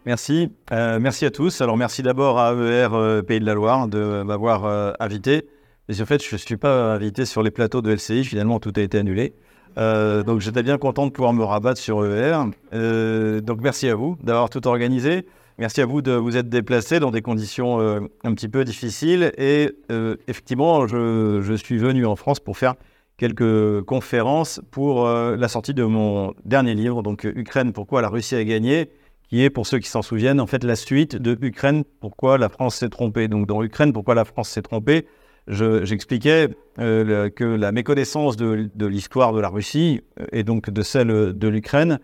Merci. Merci à tous. Alors, merci d'abord à AER Pays de la Loire de m'avoir invité. Et en fait, je ne suis pas invité sur les plateaux de LCI. Finalement, tout a été annulé. Donc, j'étais bien content de pouvoir me rabattre sur AER. Donc, merci à vous d'avoir tout organisé. Merci à vous de vous être déplacés dans des conditions un petit peu difficiles. Et effectivement, je suis venu en France pour faire quelques conférences pour la sortie de mon dernier livre, donc Ukraine, pourquoi la Russie a gagné, qui est, pour ceux qui s'en souviennent, en fait la suite de Ukraine, pourquoi la France s'est trompée. Donc dans Ukraine, pourquoi la France s'est trompée, j'expliquais que la méconnaissance de l'histoire de la Russie et donc de celle de l'Ukraine,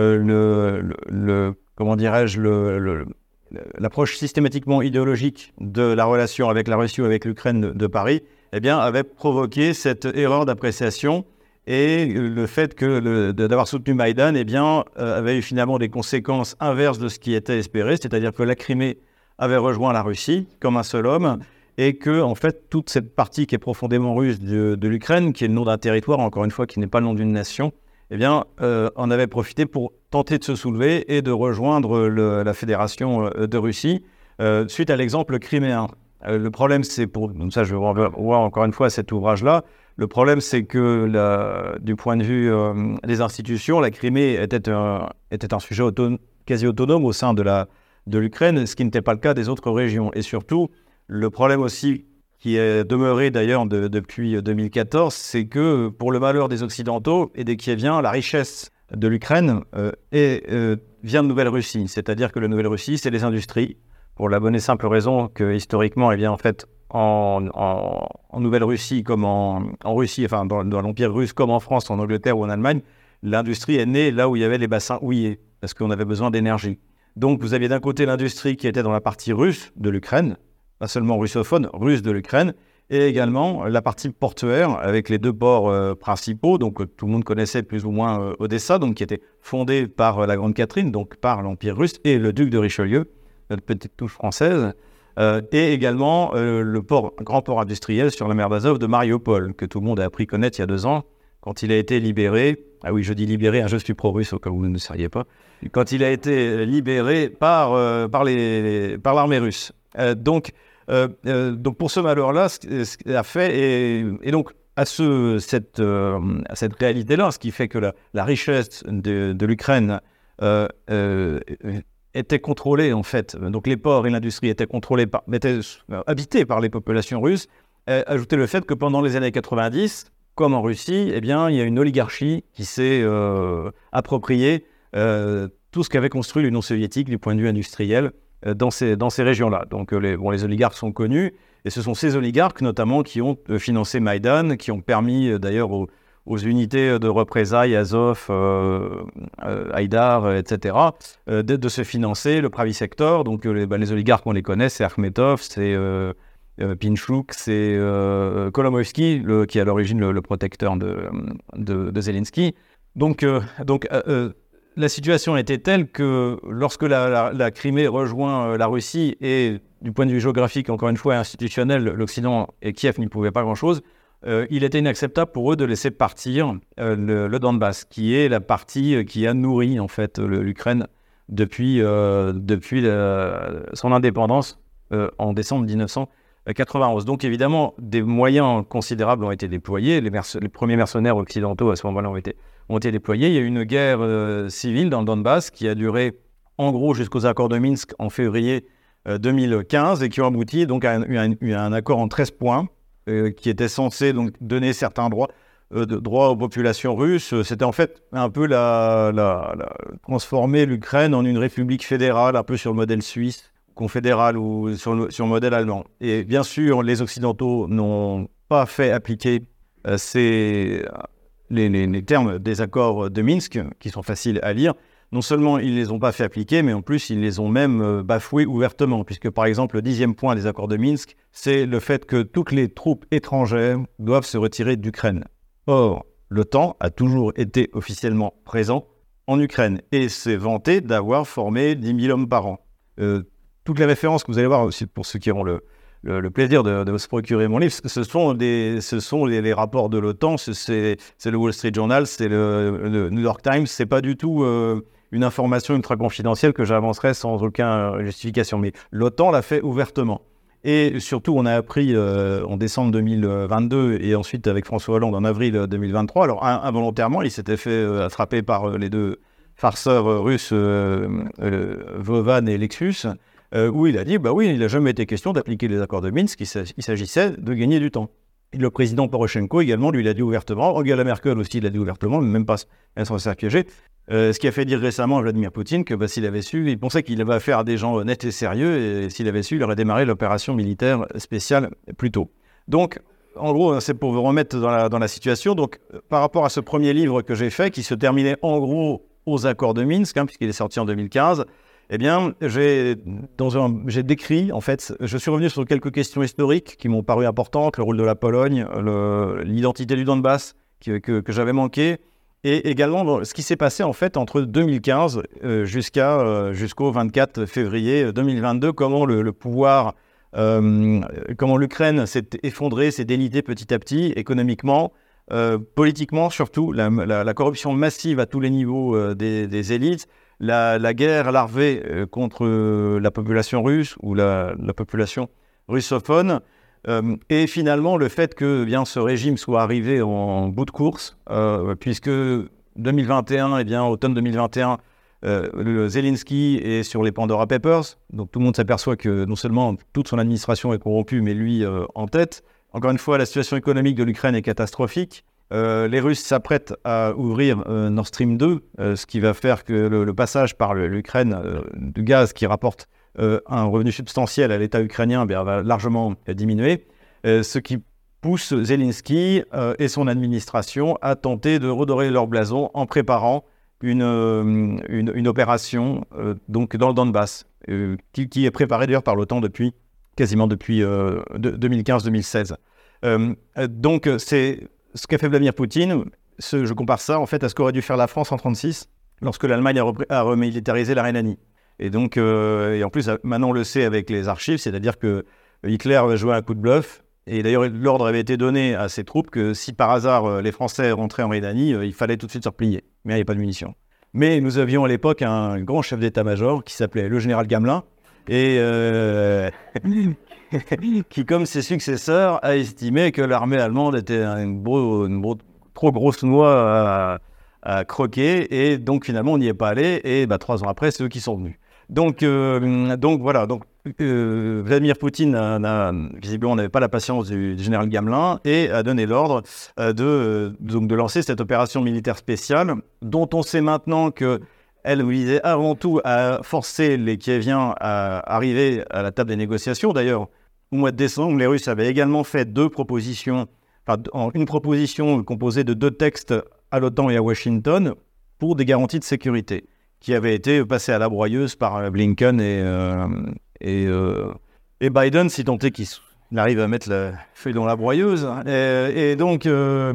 comment dirais-je, l'approche systématiquement idéologique de la relation avec la Russie ou avec l'Ukraine de Paris, eh bien, avait provoqué cette erreur d'appréciation et le fait que d'avoir soutenu Maïdan, eh bien, avait eu finalement des conséquences inverses de ce qui était espéré, c'est-à-dire que la Crimée avait rejoint la Russie comme un seul homme et que, en fait, toute cette partie qui est profondément russe de l'Ukraine, qui est le nom d'un territoire, encore une fois, qui n'est pas le nom d'une nation, eh bien, en avait profité pour tenter de se soulever et de rejoindre la Fédération de Russie suite à l'exemple criméen. Le problème, c'est donc ça, je vois encore une fois cet ouvrage-là. Le problème, c'est que du point de vue des institutions, la Crimée était un sujet quasi autonome au sein de l'Ukraine, ce qui n'était pas le cas des autres régions. Et surtout, le problème aussi qui est demeuré d'ailleurs depuis 2014, c'est que pour le malheur des Occidentaux et des Kieviens, la richesse de l'Ukraine vient de Nouvelle-Russie. C'est-à-dire que la Nouvelle-Russie, c'est les industries, pour la bonne et simple raison que historiquement, eh bien, en fait, en Nouvelle-Russie comme en Russie, enfin dans l'Empire russe comme en France, en Angleterre ou en Allemagne, l'industrie est née là où il y avait les bassins houillés, parce qu'on avait besoin d'énergie. Donc vous aviez d'un côté l'industrie qui était dans la partie russe de l'Ukraine, pas seulement russophone, russe de l'Ukraine, et également la partie portuaire avec les deux ports principaux, donc tout le monde connaissait plus ou moins Odessa, donc qui était fondé par la Grande Catherine, donc par l'Empire russe, et le duc de Richelieu, notre petite touche française, et également le grand port industriel sur la mer d'Azov de Mariupol, que tout le monde a appris connaître il y a 2 ans, quand il a été libéré. Ah oui, je dis libéré, je suis pro-russe au cas où vous ne le saviez pas. Quand il a été libéré par l'armée russe. Donc pour ce malheur-là, ce qu'il a fait, et donc à cette réalité-là, ce qui fait que la richesse de l'Ukraine était contrôlée, en fait. Donc les ports et l'industrie étaient habités par les populations russes. Ajouter le fait que pendant les années 90, comme en Russie, eh bien, il y a une oligarchie qui s'est appropriée tout ce qu'avait construit l'Union soviétique du point de vue industriel dans ces régions-là. Donc les oligarques sont connus, et ce sont ces oligarques notamment qui ont financé Maïdan, qui ont permis d'ailleurs aux unités de représailles, Azov, Haïdar, etc., de se financer, le Pravi Sector. Donc les oligarques, on les connaît, c'est Akhmetov, c'est Pinchuk, c'est Kolomoïski, qui est à l'origine le protecteur de Zelensky. Donc la situation était telle que lorsque la Crimée rejoint la Russie, et du point de vue géographique, encore une fois, institutionnel, l'Occident et Kiev n'y pouvaient pas grand-chose, il était inacceptable pour eux de laisser partir le Donbass, qui est la partie qui a nourri en fait l'Ukraine depuis son indépendance en décembre 1991. Donc évidemment, des moyens considérables ont été déployés. Les premiers mercenaires occidentaux à ce moment-là ont été déployés. Il y a eu une guerre civile dans le Donbass qui a duré en gros jusqu'aux accords de Minsk en février 2015 et qui ont abouti donc à un accord en 13 points qui était censé donc donner certains droits aux populations russes. C'était en fait un peu transformer l'Ukraine en une république fédérale, un peu sur le modèle suisse, confédéral ou sur le modèle allemand. Et bien sûr, les Occidentaux n'ont pas fait appliquer les termes des accords de Minsk, qui sont faciles à lire. Non seulement ils ne les ont pas fait appliquer, mais en plus ils les ont même bafoués ouvertement, puisque par exemple le 10e point des accords de Minsk, c'est le fait que toutes les troupes étrangères doivent se retirer d'Ukraine. Or, l'OTAN a toujours été officiellement présent en Ukraine et s'est vanté d'avoir formé 10 000 hommes par an. Toutes les références que vous allez voir aussi, pour ceux qui auront le plaisir de se procurer mon livre, ce sont les rapports de l'OTAN, c'est le Wall Street Journal, c'est le New York Times, c'est pas du tout une information ultra confidentielle que j'avancerai sans aucune justification. Mais l'OTAN l'a fait ouvertement. Et surtout, on a appris en décembre 2022 et ensuite avec François Hollande en avril 2023. Alors, involontairement, il s'était fait attraper par les deux farceurs russes, Vovan et Lexus, où il a dit, bah oui, il n'a jamais été question d'appliquer les accords de Minsk, il s'agissait de gagner du temps. Et le président Poroshenko également, lui, l'a dit ouvertement. Angela Merkel aussi l'a dit ouvertement, même pas sans se faire piéger. Ce qui a fait dire récemment à Vladimir Poutine que s'il avait su, il pensait qu'il avait affaire à des gens honnêtes et sérieux, et s'il avait su, il aurait démarré l'opération militaire spéciale plus tôt. Donc, en gros, c'est pour vous remettre dans la situation. Donc, par rapport à ce premier livre que j'ai fait, qui se terminait en gros aux accords de Minsk, puisqu'il est sorti en 2015, eh bien, j'ai décrit, en fait, je suis revenu sur quelques questions historiques qui m'ont paru importantes, le rôle de la Pologne, l'identité du Donbass que j'avais manqué, et également ce qui s'est passé, en fait, entre 2015 jusqu'au 24 février 2022, comment le pouvoir, comment l'Ukraine s'est effondrée, s'est délitée petit à petit, économiquement, politiquement surtout, la corruption massive à tous les niveaux des élites, la guerre larvée contre la population russe ou la population russophone, et finalement le fait que ce régime soit arrivé en bout de course, puisque 2021, automne 2021, le Zelensky est sur les Pandora Papers, donc tout le monde s'aperçoit que non seulement toute son administration est corrompue, mais lui en tête. Encore une fois, la situation économique de l'Ukraine est catastrophique. Les Russes s'apprêtent à ouvrir Nord Stream 2, ce qui va faire que le passage par l'Ukraine du gaz qui rapporte un revenu substantiel à l'État ukrainien va largement diminuer, ce qui pousse Zelensky et son administration à tenter de redorer leur blason en préparant une opération donc dans le Donbass, qui est préparée d'ailleurs par l'OTAN quasiment depuis 2015-2016. Donc c'est ce qu'a fait Vladimir Poutine. Je compare ça en fait à ce qu'aurait dû faire la France en 1936 lorsque l'Allemagne a remilitarisé la Rhénanie. Et donc, et en plus, maintenant on le sait avec les archives, c'est-à-dire que Hitler avait joué un coup de bluff. Et d'ailleurs, l'ordre avait été donné à ses troupes que si par hasard les Français rentraient en Rhénanie, il fallait tout de suite se replier. Mais il n'y avait pas de munitions. Mais nous avions à l'époque un grand chef d'état-major qui s'appelait le général Gamelin et qui, comme ses successeurs, a estimé que l'armée allemande était une trop grosse noix à croquer. Et donc finalement, on n'y est pas allé. Et 3 ans après, c'est eux qui sont venus. Donc voilà. Vladimir Poutine visiblement n'avait pas la patience du général Gamelin et a donné l'ordre de lancer cette opération militaire spéciale, dont on sait maintenant qu'elle visait avant tout à forcer les Kieviens à arriver à la table des négociations. D'ailleurs, au mois de décembre, les Russes avaient également fait une proposition composée de 2 textes à l'OTAN et à Washington pour des garanties de sécurité, qui avaient été passées à la broyeuse par Blinken et Biden, si tant est qu'il arrive à mettre la feuille dans la broyeuse. Et donc, à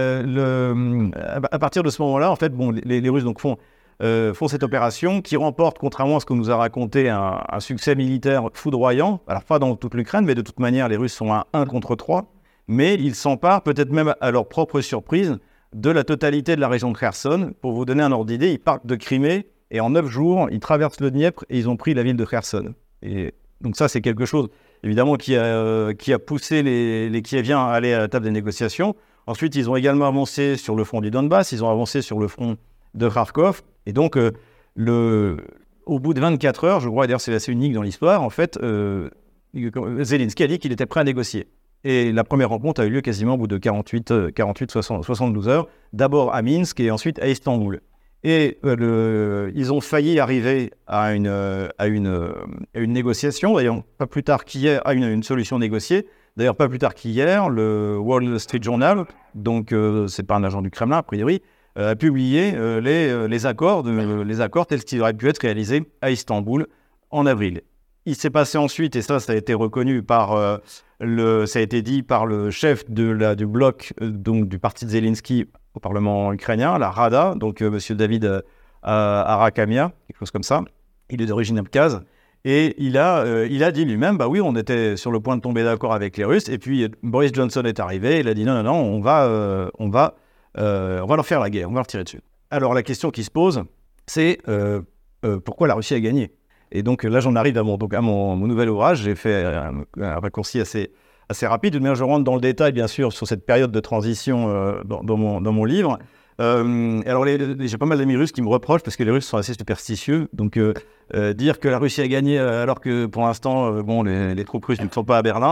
partir de ce moment-là, en fait, les Russes donc, font cette opération qui remporte, contrairement à ce qu'on nous a raconté, un succès militaire foudroyant. Alors, pas dans toute l'Ukraine, mais de toute manière, les Russes sont à 1 contre 3. Mais ils s'emparent, peut-être même à leur propre surprise, de la totalité de la région de Kherson. Pour vous donner un ordre d'idée, ils partent de Crimée et en 9 jours, ils traversent le Dniepr et ils ont pris la ville de Kherson. Et donc ça, c'est quelque chose, évidemment, qui a poussé les Kieviens à aller à la table des négociations. Ensuite, ils ont également avancé sur le front du Donbass, ils ont avancé sur le front de Kharkov. Et donc, au bout de 24 heures, je crois, d'ailleurs c'est assez unique dans l'histoire, en fait, Zelensky a dit qu'il était prêt à négocier. Et la première rencontre a eu lieu quasiment au bout de 72 heures, d'abord à Minsk et ensuite à Istanbul. Et ils ont failli arriver à une négociation, d'ailleurs pas plus tard qu'hier, à une solution négociée. D'ailleurs pas plus tard qu'hier, le Wall Street Journal, donc c'est pas un agent du Kremlin a priori, a publié les accords tels qu'ils auraient pu être réalisés à Istanbul en avril. Il s'est passé ensuite, et ça a été reconnu ça a été dit par le chef du bloc donc du parti de Zelensky au Parlement ukrainien, la Rada, donc monsieur David Arakamia, quelque chose comme ça. Il est d'origine abkhaze. Et il a dit lui-même, oui, on était sur le point de tomber d'accord avec les Russes. Et puis Boris Johnson est arrivé, il a dit non, on va leur faire la guerre, on va leur tirer dessus. Alors la question qui se pose, c'est pourquoi la Russie a gagné. Et donc là, j'en arrive à mon nouvel ouvrage. J'ai fait un raccourci assez rapide. Mais je rentre dans le détail, bien sûr, sur cette période de transition dans mon livre. Alors, j'ai pas mal d'amis russes qui me reprochent, parce que les Russes sont assez superstitieux. Donc, dire que la Russie a gagné alors que, pour l'instant, les troupes russes ne sont pas à Berlin,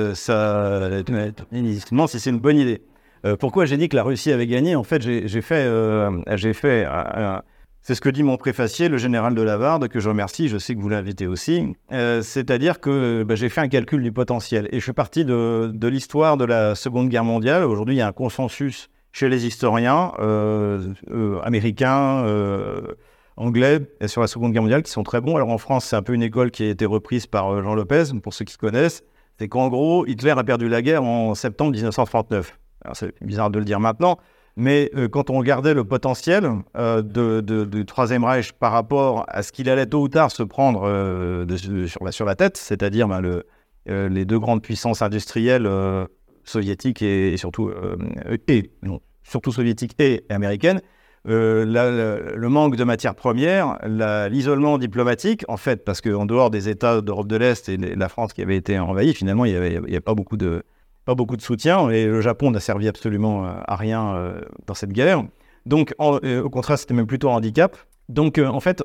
si c'est une bonne idée. Pourquoi j'ai dit que la Russie avait gagné? En fait, j'ai fait c'est ce que dit mon préfacier, le général de Lavarde, que je remercie, je sais que vous l'invitez aussi. C'est-à-dire que j'ai fait un calcul du potentiel. Et je suis parti de l'histoire de la Seconde Guerre mondiale. Aujourd'hui, il y a un consensus chez les historiens américains, anglais, sur la Seconde Guerre mondiale, qui sont très bons. Alors en France, c'est un peu une école qui a été reprise par Jean Lopez, pour ceux qui connaissent. C'est qu'en gros, Hitler a perdu la guerre en septembre 1939. Alors c'est bizarre de le dire maintenant, mais quand on regardait le potentiel du Troisième Reich par rapport à ce qu'il allait tôt ou tard se prendre sur la tête, c'est-à-dire les deux grandes puissances industrielles soviétiques et surtout soviétiques et américaines, le manque de matières premières, l'isolement diplomatique, en fait, parce qu'en dehors des États d'Europe de l'Est et la France qui avait été envahie, finalement, il n'y avait pas beaucoup de soutien, et le Japon n'a servi absolument à rien dans cette guerre. Donc, au contraire, c'était même plutôt un handicap. Donc, en fait,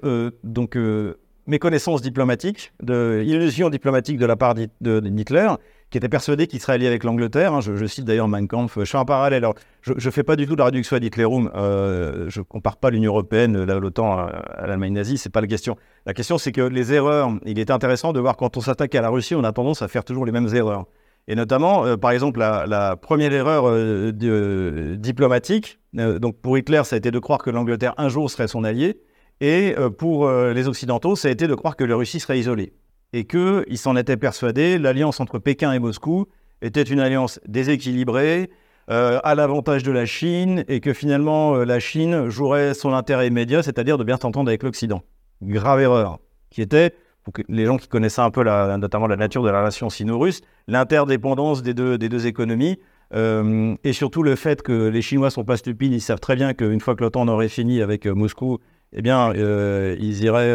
mes connaissances diplomatiques, illusions diplomatiques de la part d'Hitler, qui était persuadé qu'il serait allié avec l'Angleterre. Je cite d'ailleurs Mein Kampf. Je fais un parallèle. Alors, je ne fais pas du tout la réduction à Hitlerum. Je ne compare pas l'Union européenne, l'OTAN à l'Allemagne nazie. Ce n'est pas la question. La question, c'est que les erreurs, il est intéressant de voir quand on s'attaque à la Russie, on a tendance à faire toujours les mêmes erreurs. Et notamment, par exemple, la première erreur diplomatique, donc pour Hitler, ça a été de croire que l'Angleterre un jour serait son allié, et pour les Occidentaux, ça a été de croire que la Russie serait isolée. Et qu'il s'en était persuadé, l'alliance entre Pékin et Moscou était une alliance déséquilibrée, à l'avantage de la Chine, et que finalement, la Chine jouerait son intérêt immédiat, c'est-à-dire de bien s'entendre avec l'Occident. Grave erreur, qui était, pour les gens qui connaissaient un peu notamment la nature de la relation sino-russe, l'interdépendance des deux économies, et surtout le fait que les Chinois ne sont pas stupides, ils savent très bien qu'une fois que l'OTAN aurait fini avec Moscou, eh bien, ils iraient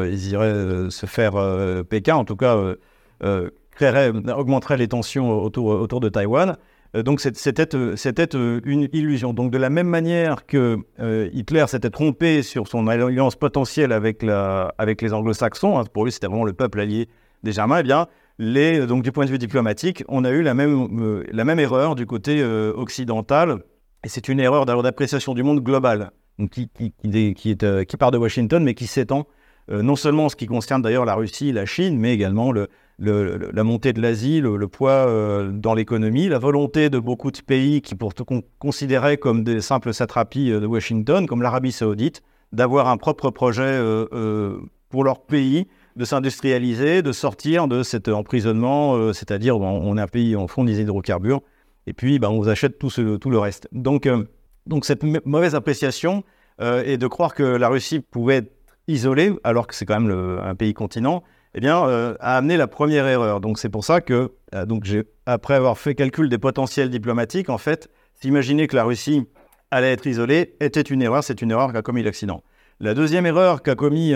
se faire Pékin, en tout cas, augmenteraient les tensions autour de Taïwan. Donc, c'était une illusion. Donc, de la même manière que Hitler s'était trompé sur son alliance potentielle avec les anglo-saxons, pour lui, c'était vraiment le peuple allié des Germains, eh bien, donc, du point de vue diplomatique, on a eu la même erreur du côté occidental, et c'est une erreur d'appréciation du monde global, donc qui part de Washington, mais qui s'étend non seulement en ce qui concerne d'ailleurs la Russie, la Chine, mais également la montée de l'Asie, le poids dans l'économie, la volonté de beaucoup de pays qui considéraient comme des simples satrapies de Washington, comme l'Arabie Saoudite, d'avoir un propre projet pour leur pays, de s'industrialiser, de sortir de cet emprisonnement, c'est-à-dire on est un pays en fond des hydrocarbures, et puis on vous achète tout le reste. Donc cette mauvaise appréciation et de croire que la Russie pouvait être isolée, alors que c'est quand même un pays continent, eh bien, a amené la première erreur. Donc c'est pour ça que, après avoir fait calcul des potentiels diplomatiques, en fait, s'imaginer que la Russie allait être isolée était une erreur. C'est une erreur qu'a commis l'Occident. La deuxième erreur qu'a commis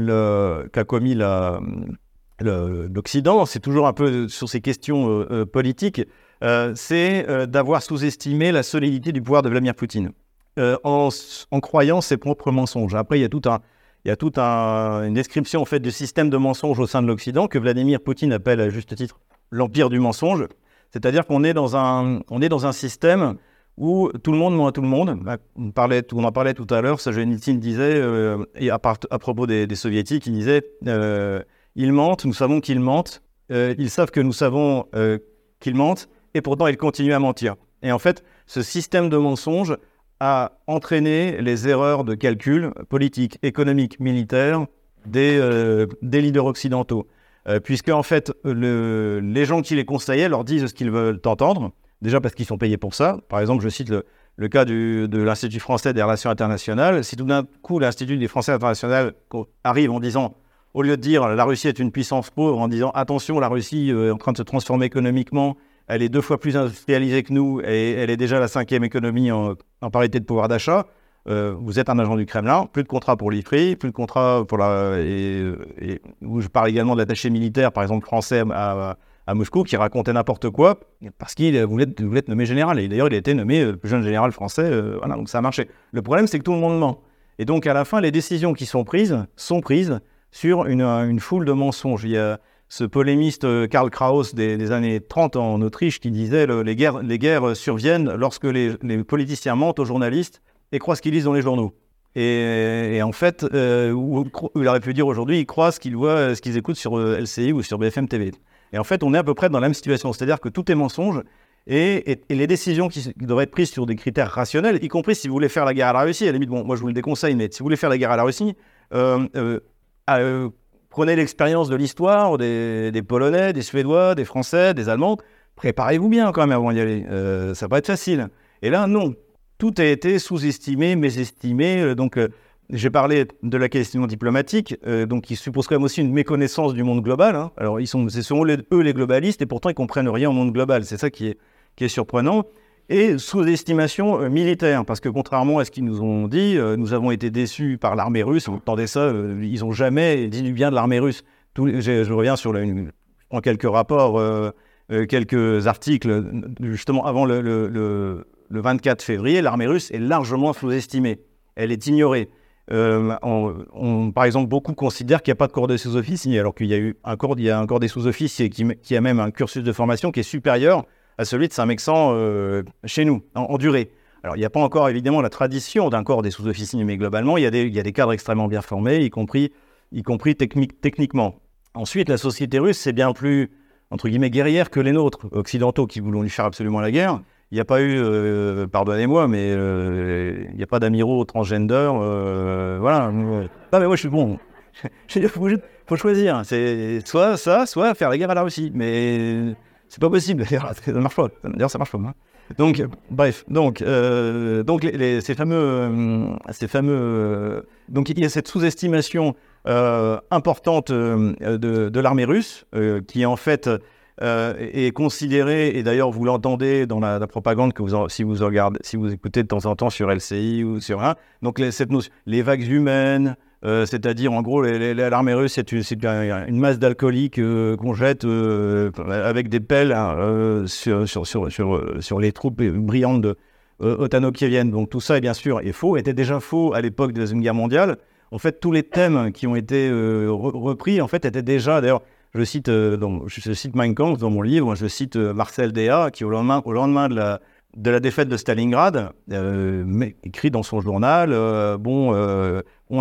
l'Occident, c'est toujours un peu sur ces questions politiques, c'est d'avoir sous-estimé la solidité du pouvoir de Vladimir Poutine en croyant ses propres mensonges. Après, il y a toute une description en fait du système de mensonges au sein de l'Occident que Vladimir Poutine appelle à juste titre l'empire du mensonge. C'est-à-dire qu'on est dans un système où tout le monde ment à tout le monde. On en parlait tout à l'heure, Solzhenitsyn disait, et à propos des soviétiques, il disait ils mentent, nous savons qu'ils mentent, ils savent que nous savons qu'ils mentent, et pourtant ils continuent à mentir. Et en fait, ce système de mensonges a entraîné les erreurs de calcul politique, économique, militaire des leaders occidentaux. Puisque en fait, les gens qui les conseillaient leur disent ce qu'ils veulent entendre, déjà parce qu'ils sont payés pour ça. Par exemple, je cite le cas de l'Institut français des relations internationales. Si tout d'un coup, l'Institut des Français internationaux arrive en disant, au lieu de dire la Russie est une puissance pauvre, en disant attention, la Russie est en train de se transformer économiquement, elle est 2 fois plus industrialisée que nous et elle est déjà la 5e économie en parité de pouvoir d'achat, vous êtes un agent du Kremlin, plus de contrat pour l'IFRI, plus de contrat pour où je parle également de l'attaché militaire, par exemple français à Moscou, qui racontait n'importe quoi, parce qu'il voulait être nommé général. Et d'ailleurs, il a été nommé le plus jeune général français, voilà, donc ça a marché. Le problème, c'est que tout le monde ment. Et donc, à la fin, les décisions qui sont prises sur une foule de mensonges. Il y a ce polémiste Karl Kraus des années 30 en Autriche qui disait les guerres surviennent lorsque les politiciens mentent aux journalistes et croient ce qu'ils lisent dans les journaux. Et en fait, il aurait pu dire aujourd'hui, ils croient ce qu'ils voient, ce qu'ils écoutent sur LCI ou sur BFM TV. Et en fait, on est à peu près dans la même situation, c'est-à-dire que tout est mensonge et les décisions qui devraient être prises sur des critères rationnels, y compris si vous voulez faire la guerre à la Russie, à la limite, bon, moi je vous le déconseille, mais si vous voulez faire la guerre à la Russie, prenez l'expérience de l'histoire des Polonais, des Suédois, des Français, des Allemands, préparez-vous bien quand même avant d'y aller, ça va pas être facile. Et là, non, tout a été sous-estimé, mésestimé, donc... J'ai parlé de la question diplomatique, donc qui suppose quand même aussi une méconnaissance du monde global. Hein. Alors, ce sont eux les globalistes, et pourtant ils ne comprennent rien au monde global. C'est ça qui est surprenant. Et sous-estimation militaire, parce que contrairement à ce qu'ils nous ont dit, nous avons été déçus par l'armée russe. Vous entendez ça, ils n'ont jamais dit du bien de l'armée russe. Je reviens sur je prends quelques rapports, quelques articles, justement avant le 24 février, l'armée russe est largement sous-estimée. Elle est ignorée. Par exemple, beaucoup considèrent qu'il n'y a pas de corps des sous-officiers, alors qu'il y a un corps des sous-officiers qui a même un cursus de formation qui est supérieur à celui de Saint-Mexan chez nous, en durée. Alors, il n'y a pas encore, évidemment, la tradition d'un corps des sous-officiers, mais globalement, il y a des cadres extrêmement bien formés, y compris techniquement. Ensuite, la société russe, c'est bien plus, entre guillemets, guerrière que les nôtres, occidentaux, qui voulons lui faire absolument la guerre. Il n'y a pas eu, pardonnez-moi, mais il n'y a pas d'amiraux transgender, voilà. Non, mais moi, je suis bon. Il faut choisir. C'est soit ça, soit faire la guerre à la Russie. Mais c'est pas possible. Ça ne marche pas. D'ailleurs, ça marche pas. Hein. Donc, bref. Donc ces fameux. Donc, il y a cette sous-estimation importante de l'armée russe qui, en fait... est considéré, et d'ailleurs vous l'entendez dans la propagande que si vous écoutez de temps en temps sur LCI ou sur un, donc cette notion, les vagues humaines, c'est-à-dire en gros l'armée russe c'est une masse d'alcooliques qu'on jette avec des pelles sur les troupes brillantes de otano-kieviennes. Donc tout ça est bien sûr faux, était déjà faux à l'époque de la Seconde Guerre mondiale. En fait, tous les thèmes qui ont été repris en fait étaient déjà, d'ailleurs. Je cite Mein Kampf dans mon livre, je cite Marcel Déat qui au lendemain de la défaite de Stalingrad, écrit dans son journal, on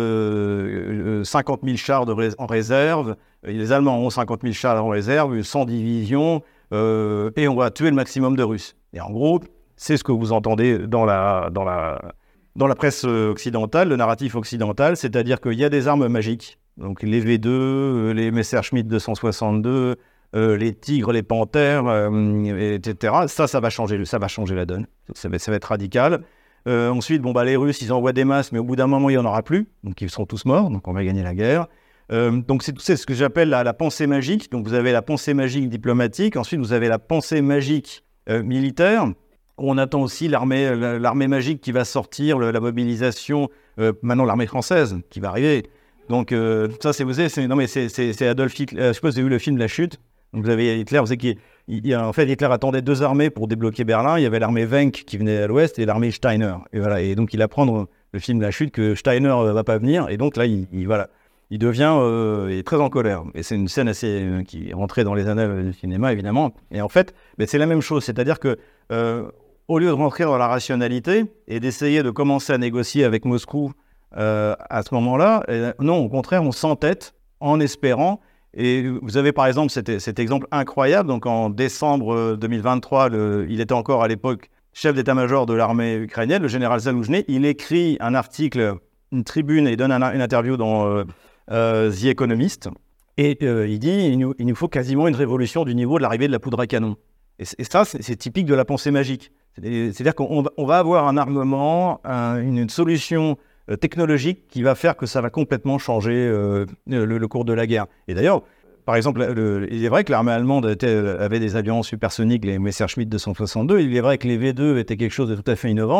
a 50 000 chars en réserve, les Allemands ont 50 000 chars en réserve, 100 divisions, et on va tuer le maximum de Russes. Et en gros, c'est ce que vous entendez dans la presse occidentale, le narratif occidental, c'est-à-dire qu'il y a des armes magiques. Donc les V2, les Messerschmitt 262, les Tigres, les Panthères, etc. Ça va changer la donne. Ça va être radical. Ensuite, les Russes, ils envoient des masses, mais au bout d'un moment, il n'y en aura plus. Donc ils sont tous morts, donc on va gagner la guerre. Donc c'est ce que j'appelle la pensée magique. Donc vous avez la pensée magique diplomatique. Ensuite, vous avez la pensée magique militaire. On attend aussi l'armée magique qui va sortir, la mobilisation. Maintenant, l'armée française qui va arriver. Donc ça, c'est Adolf Hitler. Je sais pas si vous avez vu le film La Chute. Donc vous avez Hitler, vous savez en fait Hitler attendait deux armées pour débloquer Berlin. Il y avait l'armée Wenck qui venait à l'ouest et l'armée Steiner. Et voilà. Et donc il apprend dans le film La Chute que Steiner va pas venir. Et donc là, il devient il est très en colère. Et c'est une scène assez qui est rentrée dans les annales du cinéma évidemment. Et en fait, c'est la même chose. C'est-à-dire que au lieu de rentrer dans la rationalité et d'essayer de commencer à négocier avec Moscou. À ce moment-là, non, au contraire, on s'entête en espérant. Et vous avez par exemple cet exemple incroyable. Donc en décembre 2023, il était encore à l'époque chef d'état-major de l'armée ukrainienne, le général Zaloujny. Il écrit un article, une tribune, et donne une interview dans The Economist. Et il dit il nous faut quasiment une révolution du niveau de l'arrivée de la poudre à canon. Et ça, c'est typique de la pensée magique. C'est-à-dire qu'on va avoir un armement, une solution technologique qui va faire que ça va complètement changer le cours de la guerre. Et d'ailleurs, par exemple, il est vrai que l'armée allemande avait des avions supersoniques, les Messerschmitt 262. Il est vrai que les V2 étaient quelque chose de tout à fait innovant.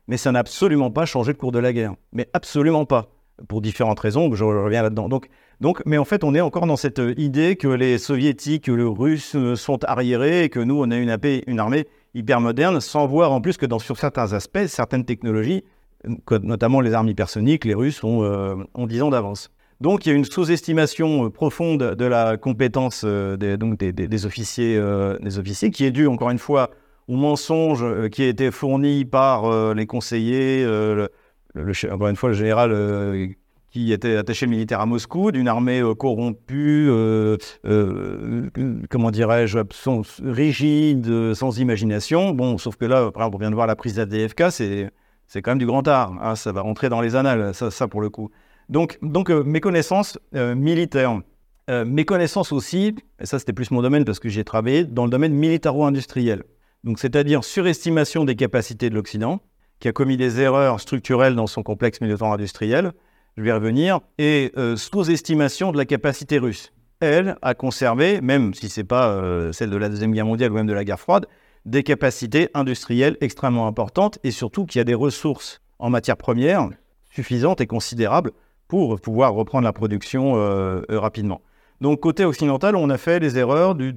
mais ça n'a absolument pas changé le cours de la guerre. Mais absolument pas, pour différentes raisons, je reviens là-dedans. Mais en fait, on est encore dans cette idée que les soviétiques, que les russes sont arriérés et que nous, on a une armée hyper moderne, sans voir en plus que sur certains aspects, certaines technologies, notamment les armes hypersoniques, les Russes ont 10 ans d'avance. Donc, il y a une sous-estimation profonde de la compétence des officiers, qui est due, encore une fois, au mensonge qui a été fourni par les conseillers, encore une fois, le général qui était attaché militaire à Moscou, d'une armée corrompue, comment dirais-je, rigide, sans imagination. Bon, sauf que là, par exemple, on vient de voir la prise d'ADFK, c'est quand même du grand art. Hein, ça va rentrer dans les annales, ça pour le coup. Donc mes connaissances militaires, mes connaissances aussi, et ça c'était plus mon domaine parce que j'y ai travaillé, dans le domaine militaro-industriel. Donc c'est-à-dire surestimation des capacités de l'Occident, qui a commis des erreurs structurelles dans son complexe militaro-industriel, je vais y revenir, et sous-estimation de la capacité russe. Elle a conservé, même si ce n'est pas celle de la Deuxième Guerre mondiale ou même de la guerre froide, des capacités industrielles extrêmement importantes et surtout qu'il y a des ressources en matières premières suffisantes et considérables pour pouvoir reprendre la production rapidement. Donc, côté occidental, on a fait les erreurs du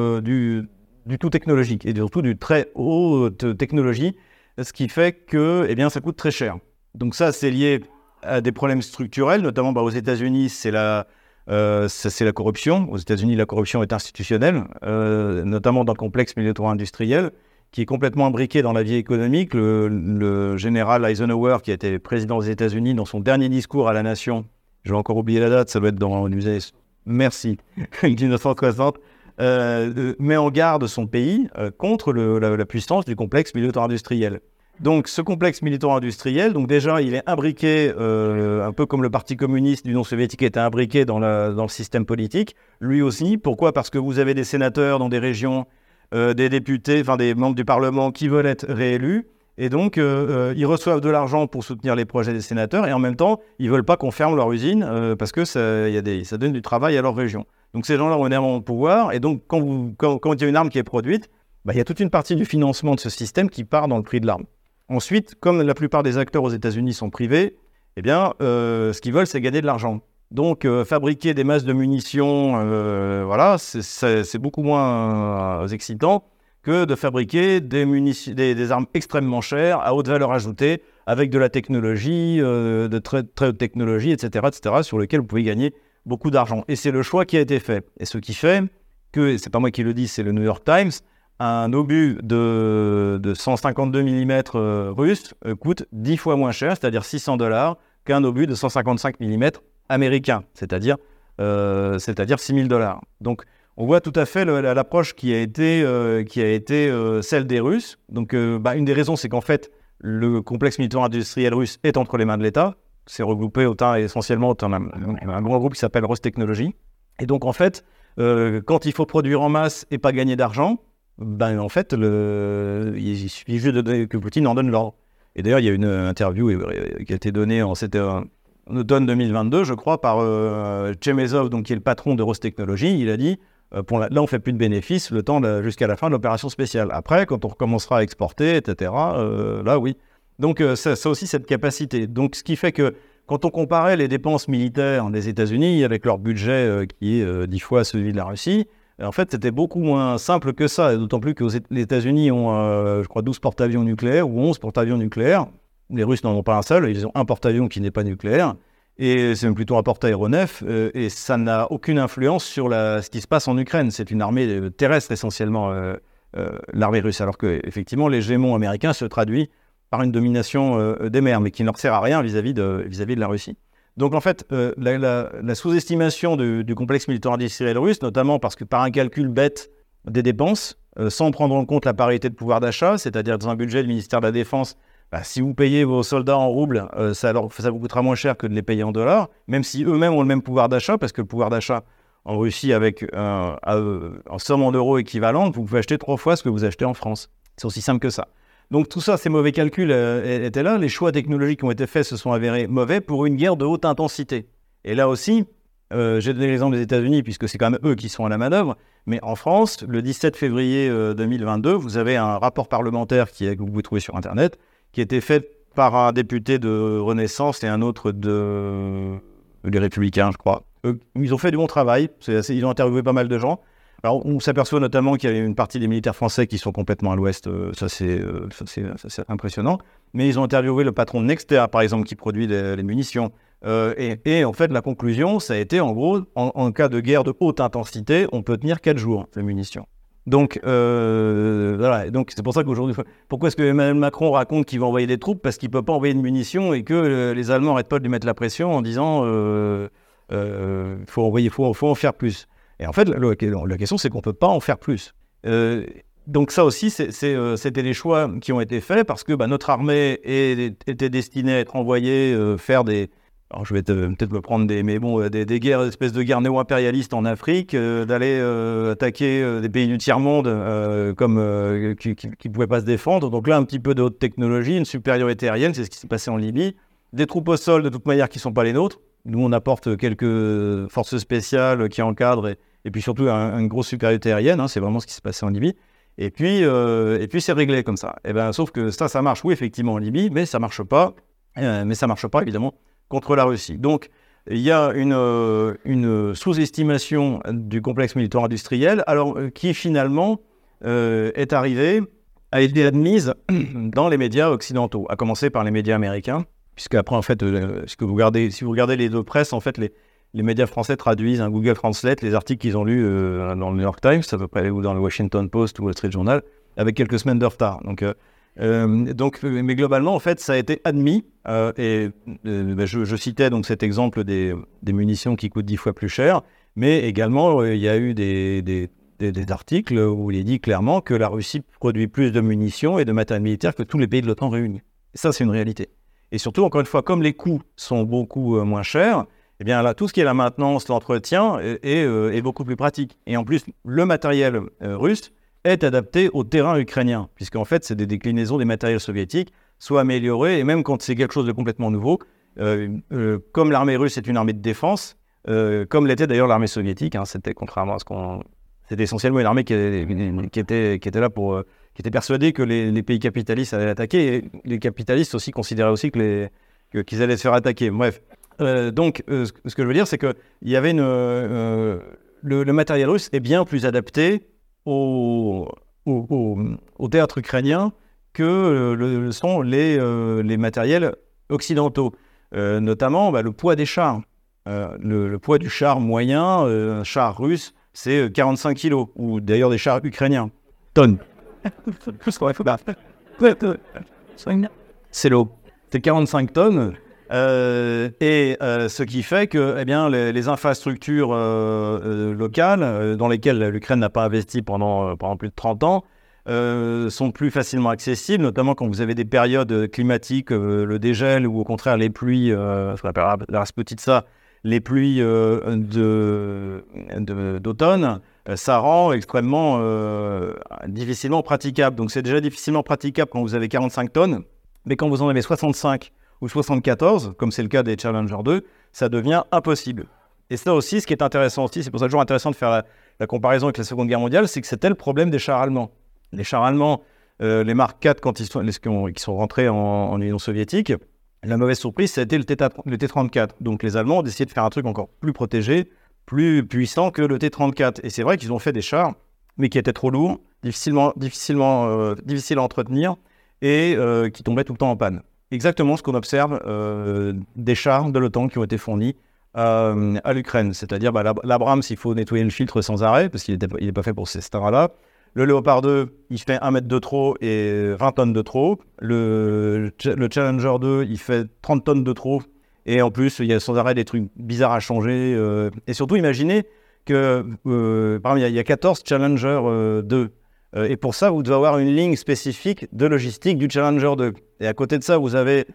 tout technologique et surtout du très haute technologie, ce qui fait que ça coûte très cher. Donc ça, c'est lié à des problèmes structurels, notamment aux États-Unis, c'est la corruption. Aux États-Unis, la corruption est institutionnelle, notamment dans le complexe militaro-industriel, qui est complètement imbriqué dans la vie économique. Le général Eisenhower, qui a été président des États-Unis, dans son dernier discours à la nation, je vais encore oublier la date, ça doit être dans les années... Merci, 1960, met en garde son pays contre la puissance du complexe militaro-industriel. Donc, ce complexe militaro-industriel, donc déjà, il est imbriqué, un peu comme le Parti communiste d'Union soviétique était imbriqué dans le système politique. Lui aussi. Pourquoi ? Parce que vous avez des sénateurs dans des régions, des députés, des membres du Parlement qui veulent être réélus. Et donc, ils reçoivent de l'argent pour soutenir les projets des sénateurs. Et en même temps, ils ne veulent pas qu'on ferme leur usine parce que ça donne du travail à leur région. Donc, ces gens-là ont énormément de pouvoir. Et donc, quand il y a une arme qui est produite, il y a toute une partie du financement de ce système qui part dans le prix de l'arme. Ensuite, comme la plupart des acteurs aux États-Unis sont privés, ce qu'ils veulent, c'est gagner de l'argent. Donc, fabriquer des masses de munitions, c'est beaucoup moins excitant que de fabriquer des armes extrêmement chères, à haute valeur ajoutée, avec de la technologie, de très, très haute technologie, etc., sur lesquelles vous pouvez gagner beaucoup d'argent. Et c'est le choix qui a été fait. Et ce qui fait que, c'est pas moi qui le dis, c'est le New York Times, un obus de 152 mm russe coûte 10 fois moins cher, c'est-à-dire $600, qu'un obus de 155 mm américain, c'est-à-dire $6,000. Donc, on voit tout à fait l'approche qui a été celle des Russes. Donc, une des raisons, c'est qu'en fait, le complexe militaro-industriel russe est entre les mains de l'État. C'est regroupé essentiellement dans un grand groupe qui s'appelle Rostechnologie. Et donc, en fait, quand il faut produire en masse et pas gagner d'argent, en fait, il suffit juste que Poutine en donne l'ordre. Et d'ailleurs, il y a une interview qui a été donnée en automne 2022, je crois, par Chemezov, donc, qui est le patron de Rostechnologie. Il a dit, là, on ne fait plus de bénéfices jusqu'à la fin de l'opération spéciale. Après, quand on recommencera à exporter, etc., là, oui. Donc, ça aussi, cette capacité. Donc, ce qui fait que quand on comparait les dépenses militaires des États-Unis avec leur budget qui est 10 fois celui de la Russie, en fait, c'était beaucoup moins simple que ça, et d'autant plus que les États-Unis ont, je crois, 12 porte-avions nucléaires ou 11 porte-avions nucléaires. Les Russes n'en ont pas un seul, ils ont un porte-avions qui n'est pas nucléaire, et c'est même plutôt un porte-aéronef, et ça n'a aucune influence sur ce qui se passe en Ukraine. C'est une armée terrestre essentiellement, l'armée russe, alors qu'effectivement, l'hégémon américain se traduit par une domination des mers, mais qui ne leur sert à rien vis-à-vis de la Russie. Donc en fait, la sous-estimation du complexe militaro-industriel russe, notamment parce que par un calcul bête des dépenses, sans prendre en compte la parité de pouvoir d'achat, c'est-à-dire dans un budget du ministère de la Défense, si vous payez vos soldats en roubles, ça vous coûtera moins cher que de les payer en dollars, même si eux-mêmes ont le même pouvoir d'achat, parce que le pouvoir d'achat en Russie, avec en somme en euros équivalente, vous pouvez acheter 3 fois ce que vous achetez en France. C'est aussi simple que ça. Donc tout ça, ces mauvais calculs étaient là. Les choix technologiques qui ont été faits se sont avérés mauvais pour une guerre de haute intensité. Et là aussi, j'ai donné l'exemple des États-Unis puisque c'est quand même eux qui sont à la manœuvre. Mais en France, le 17 février 2022, vous avez un rapport parlementaire que vous pouvez trouver sur Internet, qui a été fait par un député de Renaissance et un autre des Républicains, je crois. Ils ont fait du bon travail, ils ont interviewé pas mal de gens. Alors, on s'aperçoit notamment qu'il y a une partie des militaires français qui sont complètement à l'ouest, ça c'est impressionnant. Mais ils ont interviewé le patron de Nexter, par exemple, qui produit les munitions. Et en fait, la conclusion, ça a été, en gros, en cas de guerre de haute intensité, on peut tenir 4 jours, ces munitions. Donc, voilà. Donc, c'est pour ça qu'aujourd'hui, pourquoi est-ce que Emmanuel Macron raconte qu'il va envoyer des troupes? Parce qu'il ne peut pas envoyer de munitions et que les Allemands n'arrêtent pas de lui mettre la pression en disant faut en faire plus. Et en fait, la question, c'est qu'on ne peut pas en faire plus. Donc ça aussi, c'était des choix qui ont été faits parce que notre armée était destinée à être envoyée faire des... Alors je vais peut-être me prendre des guerres, des espèces de guerres néo-impérialistes en Afrique, d'aller attaquer des pays du tiers-monde qui ne pouvaient pas se défendre. Donc là, un petit peu de haute technologie, une supériorité aérienne, c'est ce qui s'est passé en Libye. Des troupes au sol, de toute manière, qui ne sont pas les nôtres. Nous, on apporte quelques forces spéciales qui encadrent et puis surtout une grosse supériorité aérienne. C'est vraiment ce qui s'est passé en Libye. Et puis c'est réglé comme ça. Sauf que ça marche, oui, effectivement, en Libye, mais ça marche pas. Évidemment, contre la Russie. Donc, il y a une sous-estimation du complexe militaire-industriel, qui finalement est arrivée, a été admise dans les médias occidentaux, à commencer par les médias américains, puisque après, en fait, si vous regardez les deux presses, en fait, les médias français traduisent un Google Translate les articles qu'ils ont lus dans le New York Times, à peu près, ou dans le Washington Post ou Wall Street Journal, avec quelques semaines de retard. Mais globalement, en fait, ça a été admis. Je citais donc cet exemple des munitions qui coûtent 10 fois plus cher, mais également, il y a eu des articles où il est dit clairement que la Russie produit plus de munitions et de matériel militaire que tous les pays de l'OTAN réunis. Et ça, c'est une réalité. Et surtout, encore une fois, comme les coûts sont beaucoup moins chers, eh bien là, tout ce qui est la maintenance, l'entretien est beaucoup plus pratique. Et en plus, le matériel russe est adapté au terrain ukrainien, puisqu'en fait, c'est des déclinaisons des matériels soviétiques, soit améliorés, et même quand c'est quelque chose de complètement nouveau, comme l'armée russe est une armée de défense, comme l'était d'ailleurs l'armée soviétique, c'était contrairement à ce qu'on... C'était essentiellement une armée qui était là pour... qui était persuadée que les pays capitalistes allaient l'attaquer, et les capitalistes aussi considéraient aussi qu'ils allaient se faire attaquer. Bref. Donc, ce que je veux dire, c'est qu'il y avait le matériel russe est bien plus adapté au théâtre ukrainien que le sont les matériels occidentaux. Notamment, le poids des chars. Le poids du char moyen, un char russe, c'est 45 kilos, ou d'ailleurs des chars ukrainiens. Tonnes. C'est l'eau. C'est 45 tonnes. Ce qui fait que les infrastructures locales, dans lesquelles l'Ukraine n'a pas investi pendant plus de 30 ans, sont plus facilement accessibles, notamment quand vous avez des périodes climatiques, le dégel ou au contraire les pluies, ce qu'on appelle la Rasputitsa, les pluies d'automne, ça rend extrêmement difficilement praticable. Donc c'est déjà difficilement praticable quand vous avez 45 tonnes, mais quand vous en avez 65 ou 74, comme c'est le cas des Challenger 2, ça devient impossible. Et ça aussi, ce qui est intéressant aussi, c'est pour ça toujours intéressant de faire la comparaison avec la Seconde Guerre mondiale, c'est que c'était le problème des chars allemands. Les chars allemands, les Mark IV, quand qui sont rentrés en Union soviétique, la mauvaise surprise, ça a été le T-34. Donc les Allemands ont décidé de faire un truc encore plus protégé, plus puissant que le T-34. Et c'est vrai qu'ils ont fait des chars, mais qui étaient trop lourds, difficiles à entretenir et qui tombaient tout le temps en panne. Exactement ce qu'on observe des chars de l'OTAN qui ont été fournis à l'Ukraine. C'est-à-dire, l'Abrams, il faut nettoyer le filtre sans arrêt, parce qu'il n'est pas fait pour ces stars-là. Le Léopard 2, il fait 1 mètre de trop et 20 tonnes de trop. Le Challenger 2, il fait 30 tonnes de trop. Et en plus, il y a sans arrêt des trucs bizarres à changer. Et surtout, imaginez que, par exemple, il y a 14 Challenger 2. Et pour ça, vous devez avoir une ligne spécifique de logistique du Challenger 2. Et à côté de ça, vous avez